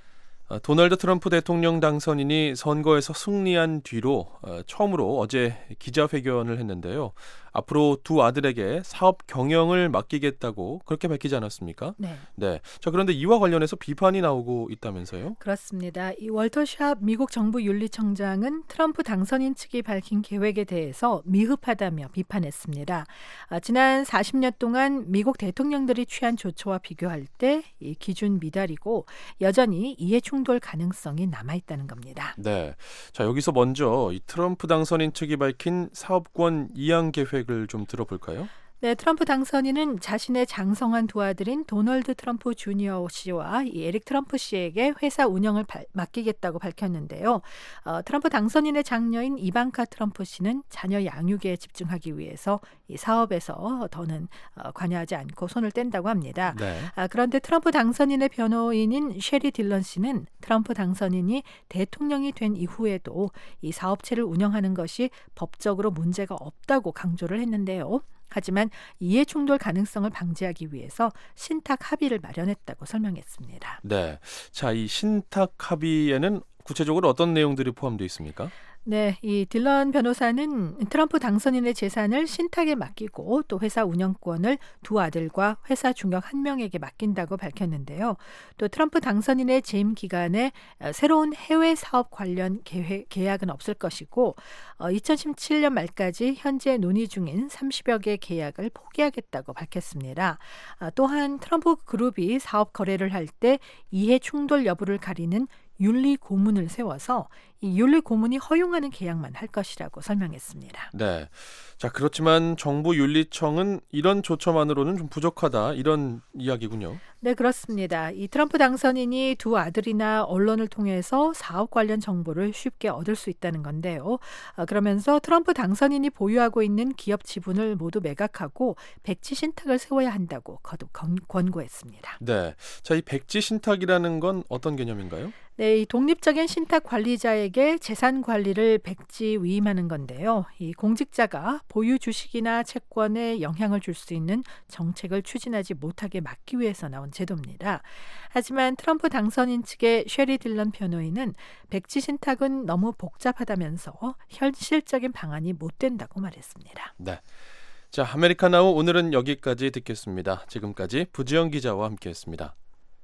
어, 도널드 트럼프 대통령 당선인이 선거에서 승리한 뒤로 어, 처음으로 어제 기자회견을 했는데요. 앞으로 두 아들에게 사업 경영을 맡기겠다고 그렇게 밝히지 않았습니까? 네. 네. 자, 그런데 이와 관련해서 비판이 나오고 있다면서요? 그렇습니다. 이 월터 샵 미국 정부 윤리청장은 트럼프 당선인 측이 밝힌 계획에 대해서 미흡하다며 비판했습니다. 아, 지난 사십 년 동안 미국 대통령들이 취한 조처와 비교할 때 이 기준 미달이고 여전히 이해 충돌 가능성이 남아있다는 겁니다. 네. 자, 여기서 먼저 이 트럼프 당선인 측이 밝힌 사업권 이양 계획을 좀 들어볼까요? 네, 트럼프 당선인은 자신의 장성한 두 아들인 도널드 트럼프 주니어 씨와 이 에릭 트럼프 씨에게 회사 운영을 발, 맡기겠다고 밝혔는데요. 어, 트럼프 당선인의 장녀인 이방카 트럼프 씨는 자녀 양육에 집중하기 위해서 이 사업에서 더는 어, 관여하지 않고 손을 뗀다고 합니다. 네. 아, 그런데 트럼프 당선인의 변호인인 셰리 딜런 씨는 트럼프 당선인이 대통령이 된 이후에도 이 사업체를 운영하는 것이 법적으로 문제가 없다고 강조를 했는데요. 하지만 이해 충돌 가능성을 방지하기 위해서 신탁 합의를 마련했다고 설명했습니다. 네. 자, 이 신탁 합의에는 구체적으로 어떤 내용들이 포함되어 있습니까? 네, 이 딜런 변호사는 트럼프 당선인의 재산을 신탁에 맡기고 또 회사 운영권을 두 아들과 회사 중역 한 명에게 맡긴다고 밝혔는데요. 또 트럼프 당선인의 재임 기간에 새로운 해외 사업 관련 계획, 계약은 없을 것이고 어, 이천십칠 년 말까지 현재 논의 중인 삼십여 개 계약을 포기하겠다고 밝혔습니다. 아, 또한 트럼프 그룹이 사업 거래를 할 때 이해 충돌 여부를 가리는 윤리 고문을 세워서 이 윤리 고문이 허용하는 계약만 할 것이라고 설명했습니다. 네. 자, 그렇지만 정부 윤리청은 이런 조처만으로는 좀 부족하다 이런 이야기군요. 네, 그렇습니다. 이 트럼프 당선인이 두 아들이나 언론을 통해서 사업 관련 정보를 쉽게 얻을 수 있다는 건데요. 아, 그러면서 트럼프 당선인이 보유하고 있는 기업 지분을 모두 매각하고 백지 신탁을 세워야 한다고 거듭 권, 권고했습니다. 네. 자, 이 백지 신탁이라는 건 어떤 개념인가요? 네, 이 독립적인 신탁 관리자에게 재산 관리를 백지 위임하는 건데요. 이 공직자가 보유 주식이나 채권에 영향을 줄 수 있는 정책을 추진하지 못하게 막기 위해서 나온 제도입니다. 하지만 트럼프 당선인 측의 셰리 딜런 변호인은 백지 신탁은 너무 복잡하다면서 현실적인 방안이 못 된다고 말했습니다. 네. 자, 아메리카나우 오늘은 여기까지 듣겠습니다. 지금까지 부지영 기자와 함께했습니다.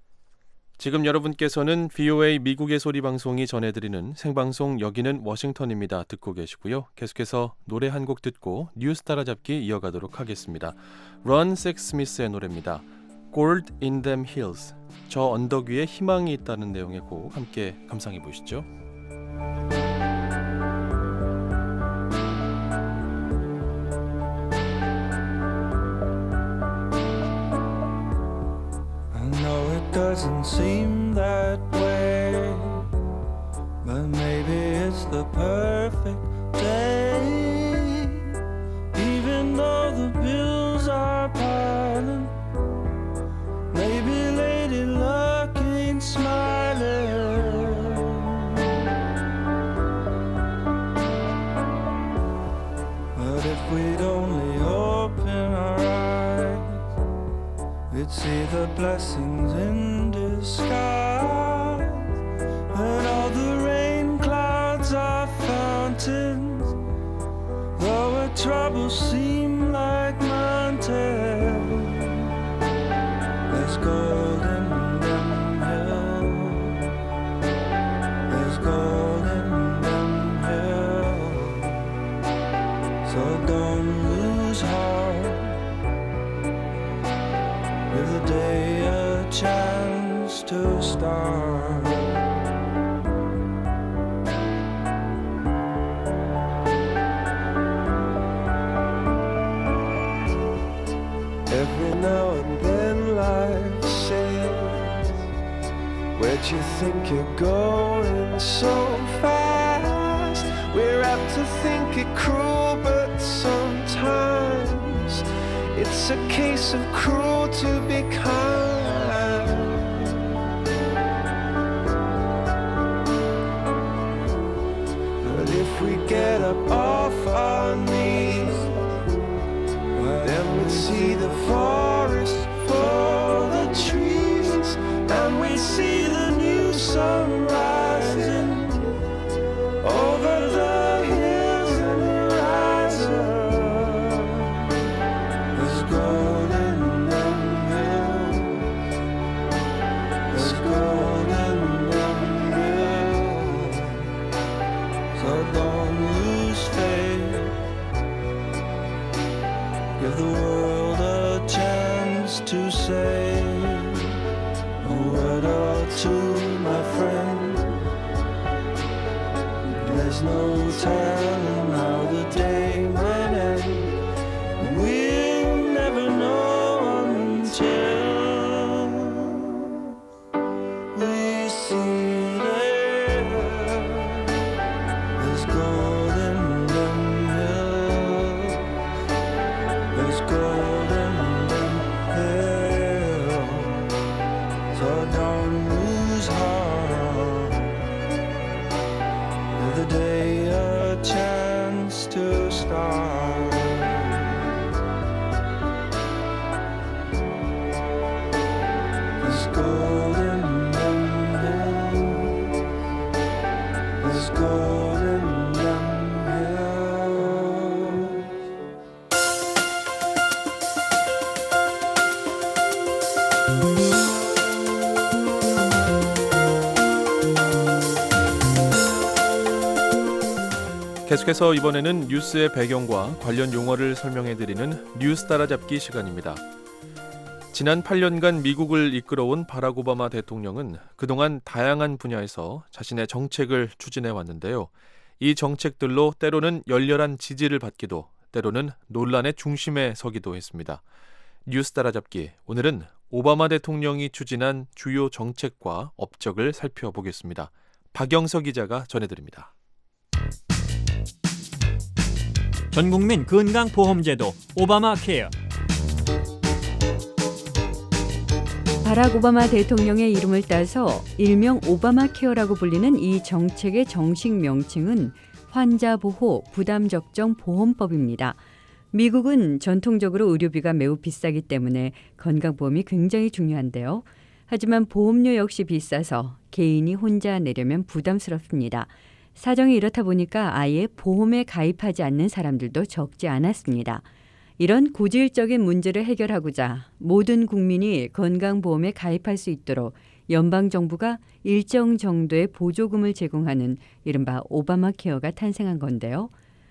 지금 여러분께서는 브이오에이 미국의 소리 방송이 전해드리는 생방송 여기는 워싱턴입니다. 듣고 계시고요. 계속해서 노래 한 곡 듣고 뉴스 따라잡기 이어가도록 하겠습니다. 런 섹스미스의 노래입니다. Gold in them hills. 저 언덕 위에 희망이 있다는 내용의 곡 함께 감상해 보시죠. Doesn't seem that way, but maybe it's the perfect day. Even though the bills are piling, maybe Lady Luck ain't smiling. But if we'd only open our eyes, we'd see the blessings in disguise, and all the rain clouds are fountains, though our troubles seem like mountains. There's gold in them hills, there's gold in them hills, so don't lose heart. Give the day a chance to start. Every now and then life says, where'd you think you're going so fast? We're apt to think it cruel, but sometimes it's a case of cruel to be kind. But if we get up off our knees, then we'd see the forest for the trees, and we'd see the new sun golden hills. 계속해서 이번에는 뉴스의 배경과 관련 용어를 설명해드리는 뉴스 따라잡기 시간입니다. 지난 팔 년간 미국을 이끌어온 바락 오바마 대통령은 그동안 다양한 분야에서 자신의 정책을 추진해 왔는데요. 이 정책들로 때로는 열렬한 지지를 받기도, 때로는 논란의 중심에 서기도 했습니다. 뉴스 따라잡기, 오늘은 오바마 대통령이 추진한 주요 정책과 업적을 살펴보겠습니다. 박영서 기자가 전해드립니다. 전국민 건강보험제도 오바마 케어. 바락 오바마 대통령의 이름을 따서 일명 오바마 케어라고 불리는 이 정책의 정식 명칭은 환자보호 부담적정 보험법입니다. 미국은 전통적으로 의료비가 매우 비싸기 때문에 건강보험이 굉장히 중요한데요. 하지만 보험료 역시 비싸서 개인이 혼자 내려면 부담스럽습니다. 사정이 이렇다 보니까 아예 보험에 가입하지 않는 사람들도 적지 않았습니다. 이런 고질적인 문제를 해결하고자 모든 국민이 건강보험에 가입할 수 있도록 연방정부가 일정 정도의 보조금을 제공하는 이른바 오바마 케어가 탄생한 건데요.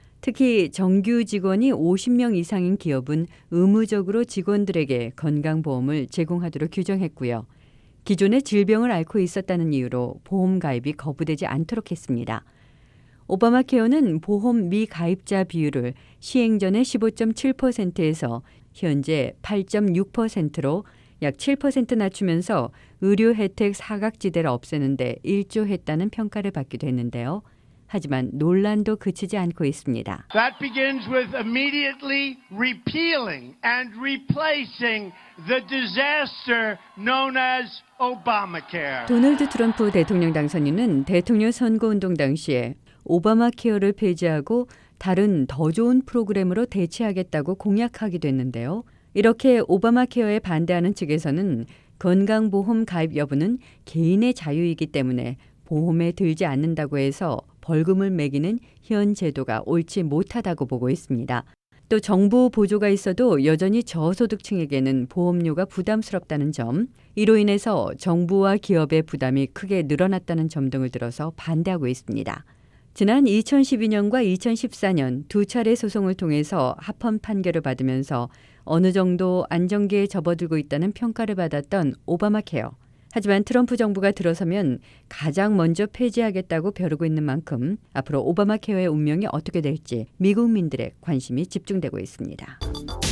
특히 정규 직원이 오십 명 이상인 기업은 의무적으로 직원들에게 건강보험을 제공하도록 규정했고요. 기존에 질병을 앓고 있었다는 이유로 보험 가입이 거부되지 않도록 했습니다. 오바마 케어는 보험 미가입자 비율을 시행 전의 십오 점 칠 퍼센트에서 현재 팔 점 육 퍼센트로 약 칠 퍼센트 낮추면서 의료 혜택 사각지대를 없애는 데 일조했다는 평가를 받기도 했는데요. 하지만 논란도 그치지 않고 있습니다. That begins with immediately repealing and replacing the disaster known as Obamacare. 도널드 트럼프 대통령 당선인은 대통령 선거운동 당시에 오바마 케어를 폐지하고 다른 더 좋은 프로그램으로 대체하겠다고 공약하기도 했는데요. 이렇게 오바마 케어에 반대하는 측에서는 건강보험 가입 여부는 개인의 자유이기 때문에 보험에 들지 않는다고 해서 벌금을 매기는 현 제도가 옳지 못하다고 보고 있습니다. 또 정부 보조가 있어도 여전히 저소득층에게는 보험료가 부담스럽다는 점, 이로 인해서 정부와 기업의 부담이 크게 늘어났다는 점 등을 들어서 반대하고 있습니다. 지난 이천십이 년과 이천십사 년 두 차례 소송을 통해서 합헌 판결을 받으면서 어느 정도 안정기에 접어들고 있다는 평가를 받았던 오바마 케어. 하지만 트럼프 정부가 들어서면 가장 먼저 폐지하겠다고 벼르고 있는 만큼 앞으로 오바마 케어의 운명이 어떻게 될지 미국민들의 관심이 집중되고 있습니다.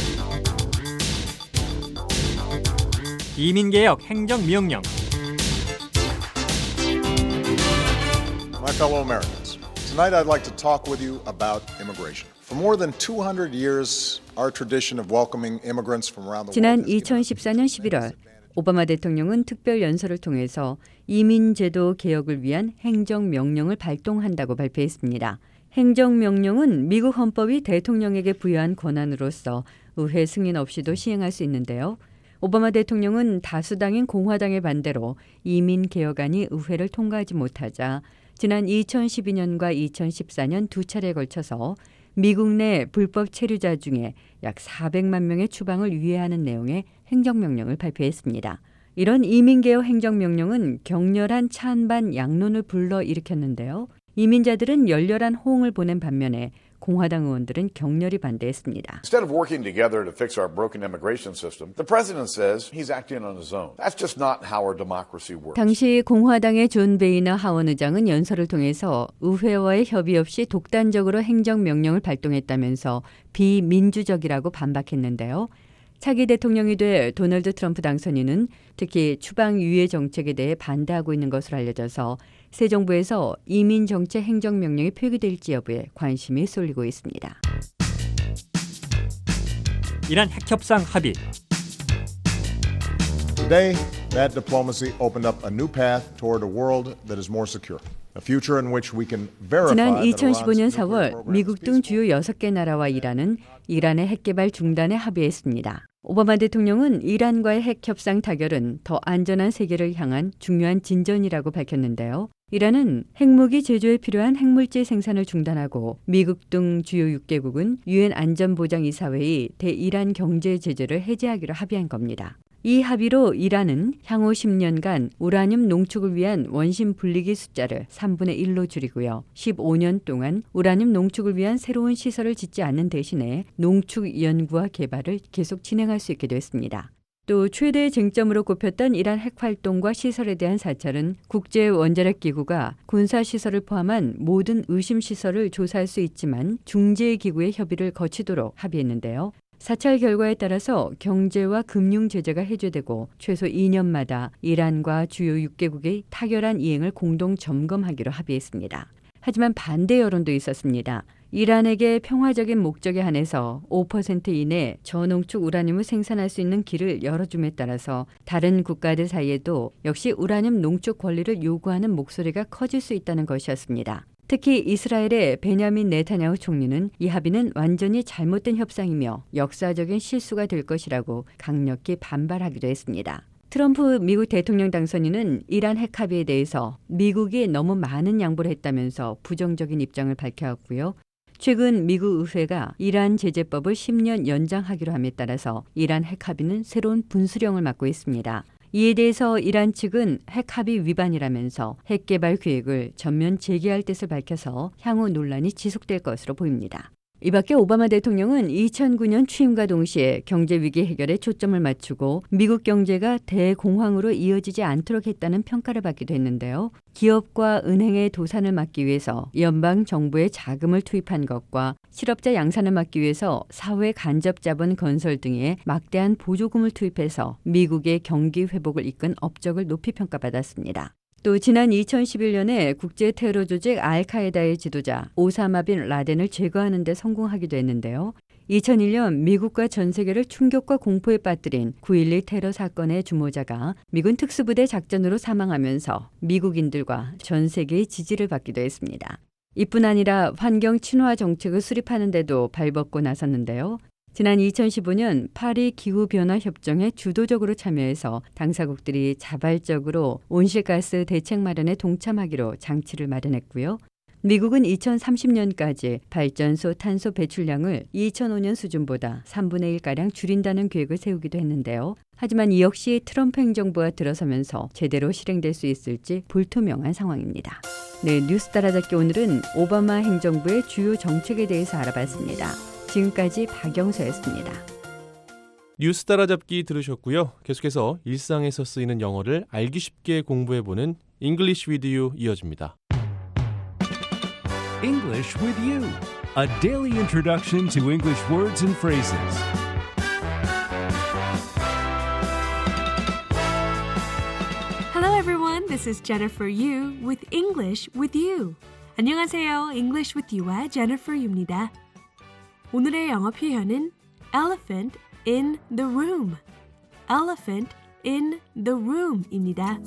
이민개혁 행정명령. My fellow Americans, tonight I'd like to talk with you about immigration. For more than two hundred years, our tradition of welcoming immigrants from around the world. 지난 이천십사 년 십일월 오바마 대통령은 특별 연설을 통해서 이민제도 개혁을 위한 행정명령을 발동한다고 발표했습니다. 행정명령은 미국 헌법이 대통령에게 부여한 권한으로서 의회 승인 없이도 시행할 수 있는데요. 오바마 대통령은 다수당인 공화당의 반대로 이민개혁안이 의회를 통과하지 못하자 지난 이천십이 년과 이천십사 년 두 차례에 걸쳐서 미국 내 불법 체류자 중에 약 사백만 명의 추방을 유예하는 내용의 행정명령을 발표했습니다. 이런 이민개혁 행정명령은 격렬한 찬반 양론을 불러일으켰는데요. 이민자들은 열렬한 호응을 보낸 반면에 공화당 의원들은 격렬히 반대했습니다. Instead of working together to fix our broken immigration system, the president says he's acting on his own. That's just not how our democracy works. 당시 공화당의 존 베이너 하원 의장은 연설을 통해서 의회와의 협의 없이 독단적으로 행정명령을 발동했다면서 비민주적이라고 반박했는데요. 차기 대통령이 될 도널드 트럼프 당선인은 특히 추방 유예 정책에 대해 반대하고 있는 것으로 알려져서 새 정부에서 이민 정책 행정명령이 표기될지 여부에 관심이 쏠리고 있습니다. 이란 핵협상 합의. Today, that diplomacy opened up a new path toward a world that is more secure. A future in which we can verify 지난 that 이천십오 년 Iran's 사월 nuclear program 미국 등 주요 여섯 개 나라와 이란은 이란의 핵개발 중단에 합의했습니다. 오바마 대통령은 이란과의 핵협상 타결은 더 안전한 세계를 향한 중요한 진전이라고 밝혔는데요. 이란은 핵무기 제조에 필요한 핵물질 생산을 중단하고 미국 등 주요 육 개국은 유엔 안전보장이사회의 대이란 경제 제재를 해제하기로 합의한 겁니다. 이 합의로 이란은 향후 십 년간 우라늄 농축을 위한 원심 분리기 숫자를 삼분의 일로 줄이고요. 십오 년 동안 우라늄 농축을 위한 새로운 시설을 짓지 않는 대신에 농축 연구와 개발을 계속 진행할 수 있게 됐습니다. 또 최대의 쟁점으로 꼽혔던 이란 핵활동과 시설에 대한 사찰은 국제원자력기구가 군사시설을 포함한 모든 의심시설을 조사할 수 있지만 중재기구의 협의를 거치도록 합의했는데요. 사찰 결과에 따라서 경제와 금융 제재가 해제되고 최소 이 년마다 이란과 주요 육 개국의 타결한 이행을 공동 점검하기로 합의했습니다. 하지만 반대 여론도 있었습니다. 이란에게 평화적인 목적에 한해서 오 퍼센트 이내 저농축 우라늄을 생산할 수 있는 길을 열어줌에 따라서 다른 국가들 사이에도 역시 우라늄 농축 권리를 요구하는 목소리가 커질 수 있다는 것이었습니다. 특히 이스라엘의 베냐민 네타냐후 총리는 이 합의는 완전히 잘못된 협상이며 역사적인 실수가 될 것이라고 강력히 반발하기도 했습니다. 트럼프 미국 대통령 당선인은 이란 핵 합의에 대해서 미국이 너무 많은 양보를 했다면서 부정적인 입장을 밝혀왔고요. 최근 미국 의회가 이란 제재법을 십 년 연장하기로 함에 따라서 이란 핵 합의는 새로운 분수령을 맞고 있습니다. 이에 대해서 이란 측은 핵 합의 위반이라면서 핵 개발 계획을 전면 재개할 뜻을 밝혀서 향후 논란이 지속될 것으로 보입니다. 이 밖에 오바마 대통령은 이천구 년 취임과 동시에 경제위기 해결에 초점을 맞추고 미국 경제가 대공황으로 이어지지 않도록 했다는 평가를 받기도 했는데요. 기업과 은행의 도산을 막기 위해서 연방정부에 자금을 투입한 것과 실업자 양산을 막기 위해서 사회 간접 자본 건설 등에 막대한 보조금을 투입해서 미국의 경기 회복을 이끈 업적을 높이 평가받았습니다. 또 지난 이천십일 년에 국제 테러 조직 알카에다의 지도자 오사마 빈 라덴을 제거하는 데 성공하기도 했는데요. 이천일 년 미국과 전 세계를 충격과 공포에 빠뜨린 구일일 테러 사건의 주모자가 미군 특수부대 작전으로 사망하면서 미국인들과 전 세계의 지지를 받기도 했습니다. 이뿐 아니라 환경 친화 정책을 수립하는 데도 발벗고 나섰는데요. 지난 이천십오 년 파리 기후변화협정에 주도적으로 참여해서 당사국들이 자발적으로 온실가스 대책 마련에 동참하기로 장치를 마련했고요. 미국은 이천삼십 년까지 발전소 탄소 배출량을 이천오 년 수준보다 삼분의 일가량 줄인다는 계획을 세우기도 했는데요. 하지만 이 역시 트럼프 행정부가 들어서면서 제대로 실행될 수 있을지 불투명한 상황입니다. 네, 뉴스 따라잡기 오늘은 오바마 행정부의 주요 정책에 대해서 알아봤습니다. 지금까지 박영서였습니다. 뉴스 따라잡기 들으셨고요. 계속해서 일상에서 쓰이는 영어를 알기 쉽게 공부해보는 English with You 이어집니다. English with You, a daily introduction to English words and phrases. Hello everyone, this is Jennifer Yu with English with You. 안녕하세요, English with You와 Jennifer Yu입니다. 오늘의 영어 표현은 elephant in the room. elephant in the room입니다.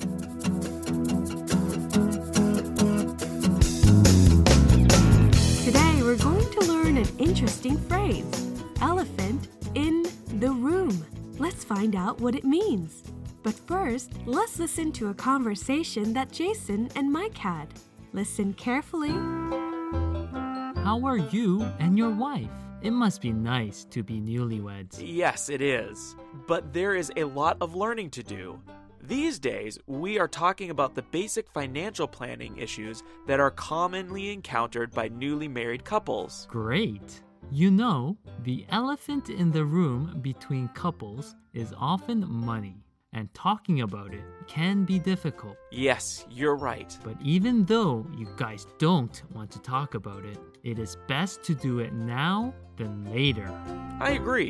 Today we're going to learn an interesting phrase, elephant in the room. Let's find out what it means. But first, let's listen to a conversation that Jason and Mike had. Listen carefully. How are you and your wife? It must be nice to be newlyweds. Yes, it is. But there is a lot of learning to do. These days, we are talking about the basic financial planning issues that are commonly encountered by newly married couples. Great. You know, the elephant in the room between couples is often money, and talking about it can be difficult. Yes, you're right. But even though you guys don't want to talk about it, it is best to do it now than later. I agree.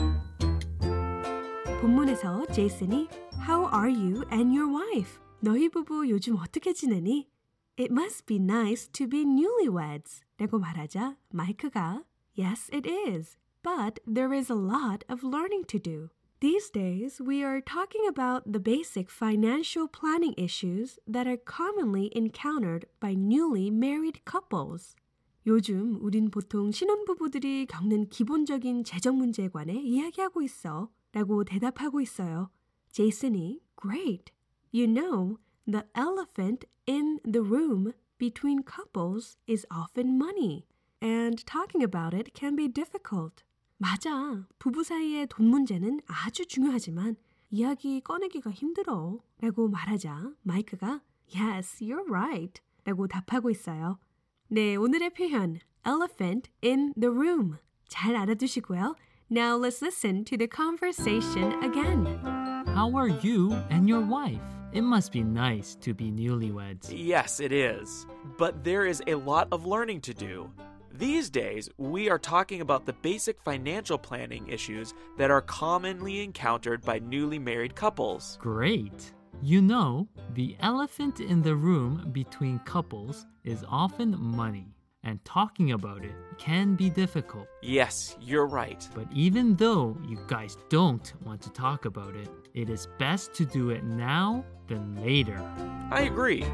본문에서 제이슨이 How are you and your wife? 너희 부부 요즘 어떻게 지내니? It must be nice to be newlyweds. 라고 말하자 마이크가 Yes, it is. But there is a lot of learning to do. These days, we are talking about the basic financial planning issues that are commonly encountered by newly married couples. 요즘 우린 보통 신혼부부들이 겪는 기본적인 재정 문제에 관해 이야기하고 있어 라고 대답하고 있어요. 제이슨이 Great. You know, The elephant in the room between couples is often money, and talking about it can be difficult. 맞아. 부부 사이의 돈 문제는 아주 중요하지만 이야기 꺼내기가 힘들어 라고 말하자 마이크가 Yes, you're right 라고 답하고 있어요. 네, 오늘의 표현 elephant in the room 잘 알아두시고요. Now let's listen to the conversation again. How are you and your wife? It must be nice to be newlyweds. Yes, it is. But there is a lot of learning to do. These days, we are talking about the basic financial planning issues that are commonly encountered by newly married couples. Great. You know, the elephant in the room between couples is often money, and talking about it can be difficult. Yes, you're right. But even though you guys don't want to talk about it, it is best to do it now than later. I agree.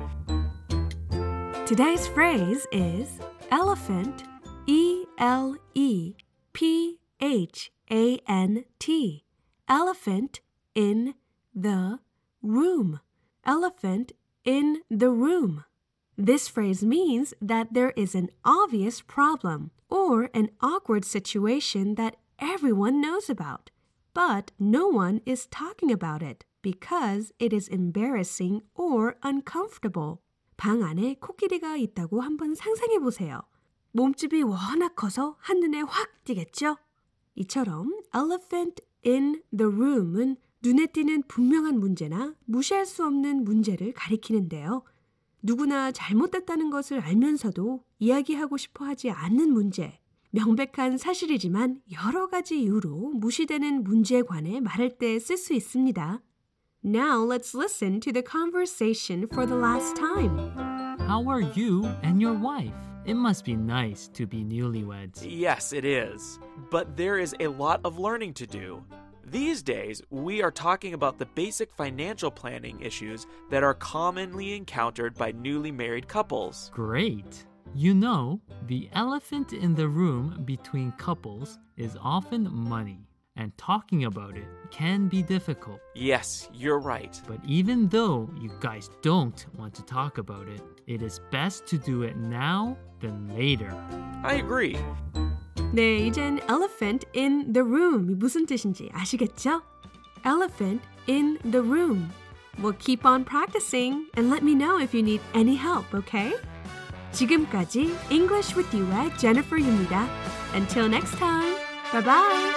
Today's phrase is elephant, E L E P H A N T. Elephant in the room. Elephant in the room. This phrase means that there is an obvious problem or an awkward situation that everyone knows about, but no one is talking about it because it is embarrassing or uncomfortable. 방 안에 코끼리가 있다고 한번 상상해 보세요. 몸집이 워낙 커서 한눈에 확 띄겠죠? 이처럼 elephant in the room은 눈에 띄는 분명한 문제나 무시할 수 없는 문제를 가리키는데요. 누구나 잘못됐다는 것을 알면서도 이야기하고 싶어 하지 않는 문제, 명백한 사실이지만 여러 가지 이유로 무시되는 문제에 관해 말할 때 쓸 수 있습니다. Now let's listen to the conversation for the last time. How are you and your wife? It must be nice to be newlyweds. Yes, it is. But there is a lot of learning to do. These days, we are talking about the basic financial planning issues that are commonly encountered by newly married couples. Great. You know, the elephant in the room between couples is often money, and talking about it can be difficult. Yes, you're right. But even though you guys don't want to talk about it, it is best to do it now than later. I agree. 네, 이젠 elephant in the room이 무슨 뜻인지 아시겠죠? Elephant in the room. Well, keep on practicing and let me know if you need any help, okay? 지금까지 English with You의 Jennifer입니다. Until next time, bye bye.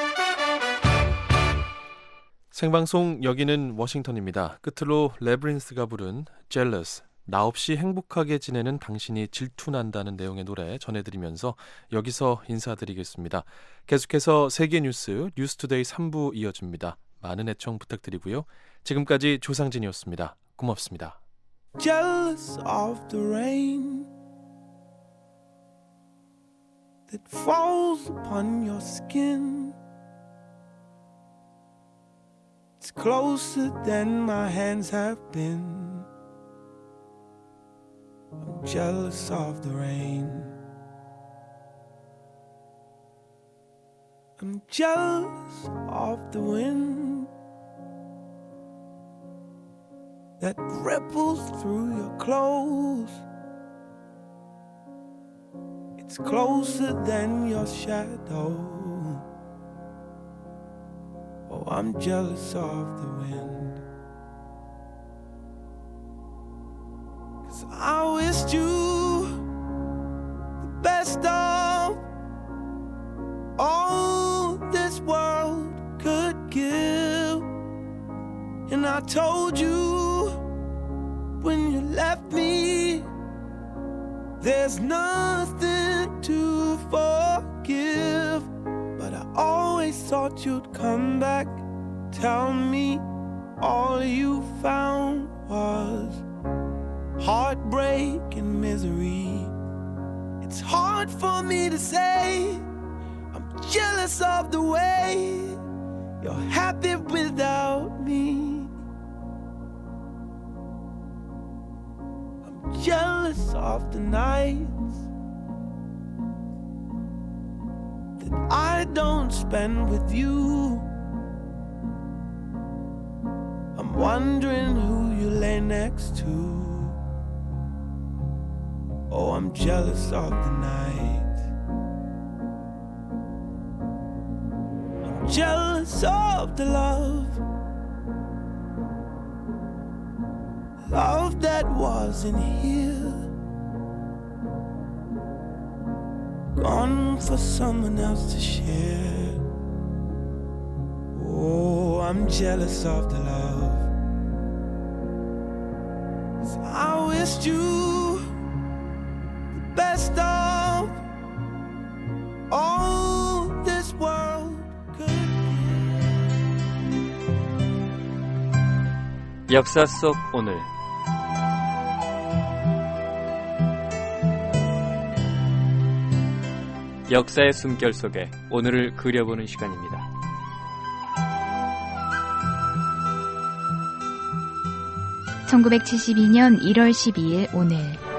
생방송 여기는 워싱턴입니다. 끝으로 레브린스가 부른 Jealous, 나 없이 행복하게 지내는 당신이 질투난다는 내용의 노래 전해드리면서 여기서 인사드리겠습니다. 계속해서 세계 뉴스 뉴스투데이 삼 부 이어집니다. 많은 애청 부탁드리고요. 지금까지 조상진이었습니다. 고맙습니다. Jealous of the rain that falls upon your skin. It's closer than my hands have been. I'm jealous of the rain. I'm jealous of the wind that ripples through your clothes. It's closer than your shadow. Oh, I'm jealous of the wind. 'Cause I wished you the best of all this world could give. And I told you when you left me, there's nothing to forgive. But I always thought you'd come back, tell me all you found was heartbreak and misery. It's hard for me to say I'm jealous of the way you're happy without me. I'm jealous of the nights I don't spend with you. I'm wondering who you lay right next to. Oh, I'm jealous of the night. I'm jealous of the love. Love that wasn't here. Gone for someone else to share. Oh, I'm jealous of the love. 'Cause I wished you the best of all this world could give. 역사 속 오늘 역사의 숨결 속에 오늘을 그려보는 시간입니다. 천구백칠십이년 일월 십이일 오늘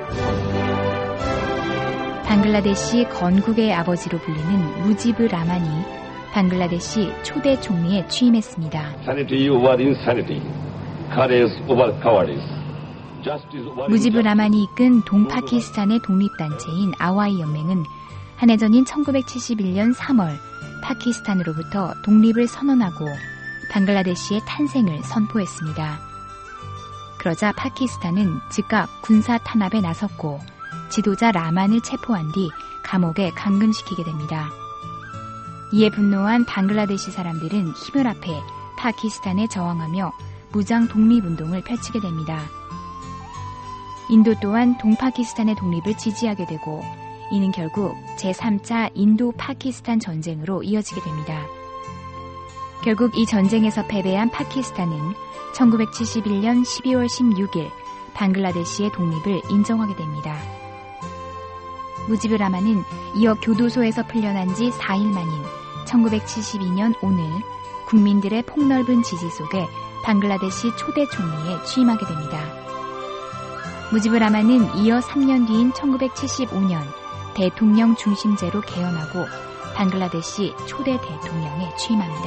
방글라데시 건국의 아버지로 불리는 무지브 라마니 방글라데시 초대 총리에 취임했습니다. Sanity over insanity, courage over cowardice. 무지브 라마니 이끈 동파키스탄의 독립단체인 아와이 연맹은 한 해 전인 천구백칠십일년 삼월 파키스탄으로부터 독립을 선언하고 방글라데시의 탄생을 선포했습니다. 그러자 파키스탄은 즉각 군사 탄압에 나섰고 지도자 라만을 체포한 뒤 감옥에 감금시키게 됩니다. 이에 분노한 방글라데시 사람들은 힘을 합해 파키스탄에 저항하며 무장 독립운동을 펼치게 됩니다. 인도 또한 동파키스탄의 독립을 지지하게 되고 이는 결국 제삼차 인도-파키스탄 전쟁으로 이어지게 됩니다. 결국 이 전쟁에서 패배한 파키스탄은 천구백칠십일년 십이월 십육일 방글라데시의 독립을 인정하게 됩니다. 무지브 라마는 이어 교도소에서 풀려난 지 사일 만인 천구백칠십이년 오늘 국민들의 폭넓은 지지 속에 방글라데시 초대 총리에 취임하게 됩니다. 무지브 라마는 이어 삼 년 뒤인 천구백칠십오년 대통령 중심제로 개헌하고 방글라데시 초대 대통령에 취임합니다.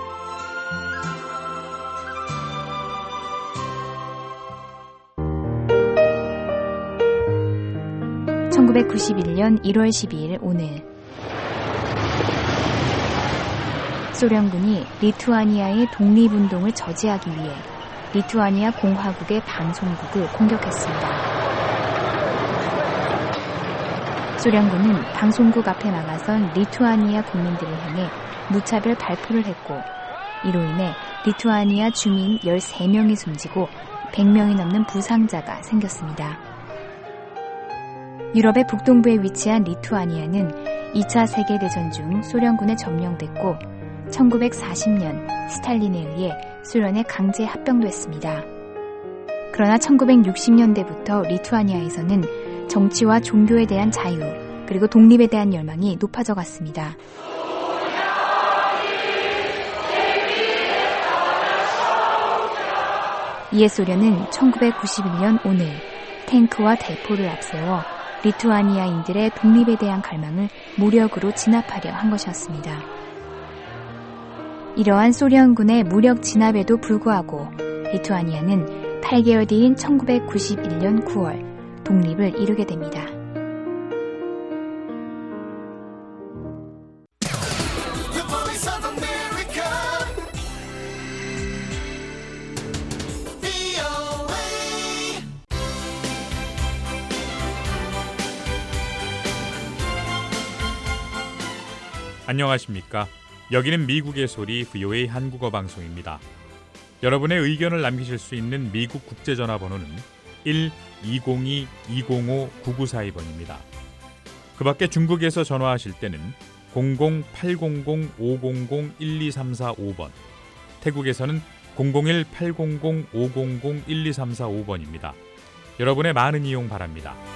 천구백구십일년 일월 십이일 오늘 소련군이 리투아니아의 독립운동을 저지하기 위해 리투아니아 공화국의 방송국을 공격했습니다. 소련군은 방송국 앞에 막아선 리투아니아 국민들을 향해 무차별 발포를 했고 이로 인해 리투아니아 주민 열세 명이 숨지고 백 명이 넘는 부상자가 생겼습니다. 유럽의 북동부에 위치한 리투아니아는 이차 세계대전 중 소련군에 점령됐고 천구백사십년 스탈린에 의해 소련에 강제 합병됐습니다. 그러나 천구백육십년대부터 리투아니아에서는 정치와 종교에 대한 자유, 그리고 독립에 대한 열망이 높아져 갔습니다. 이에 소련은 천구백구십일년 오늘 탱크와 대포를 앞세워 리투아니아인들의 독립에 대한 갈망을 무력으로 진압하려 한 것이었습니다. 이러한 소련군의 무력 진압에도 불구하고 리투아니아는 팔 개월 뒤인 천구백구십일년 구월 독립을 이루게 됩니다. 안녕하십니까? 여기는 미국의 소리 브이오에이 한국어 방송입니다. 여러분의 의견을 남기실 수 있는 미국 국제전화번호는 일 이공이 이공오 구구사이번입니다. 그 밖에 중국에서 전화하실 때는 공공 팔공공 오공공 일이삼사오번, 태국에서는 공공일 팔공공 오공공 일이삼사오번입니다. 여러분의 많은 이용 바랍니다.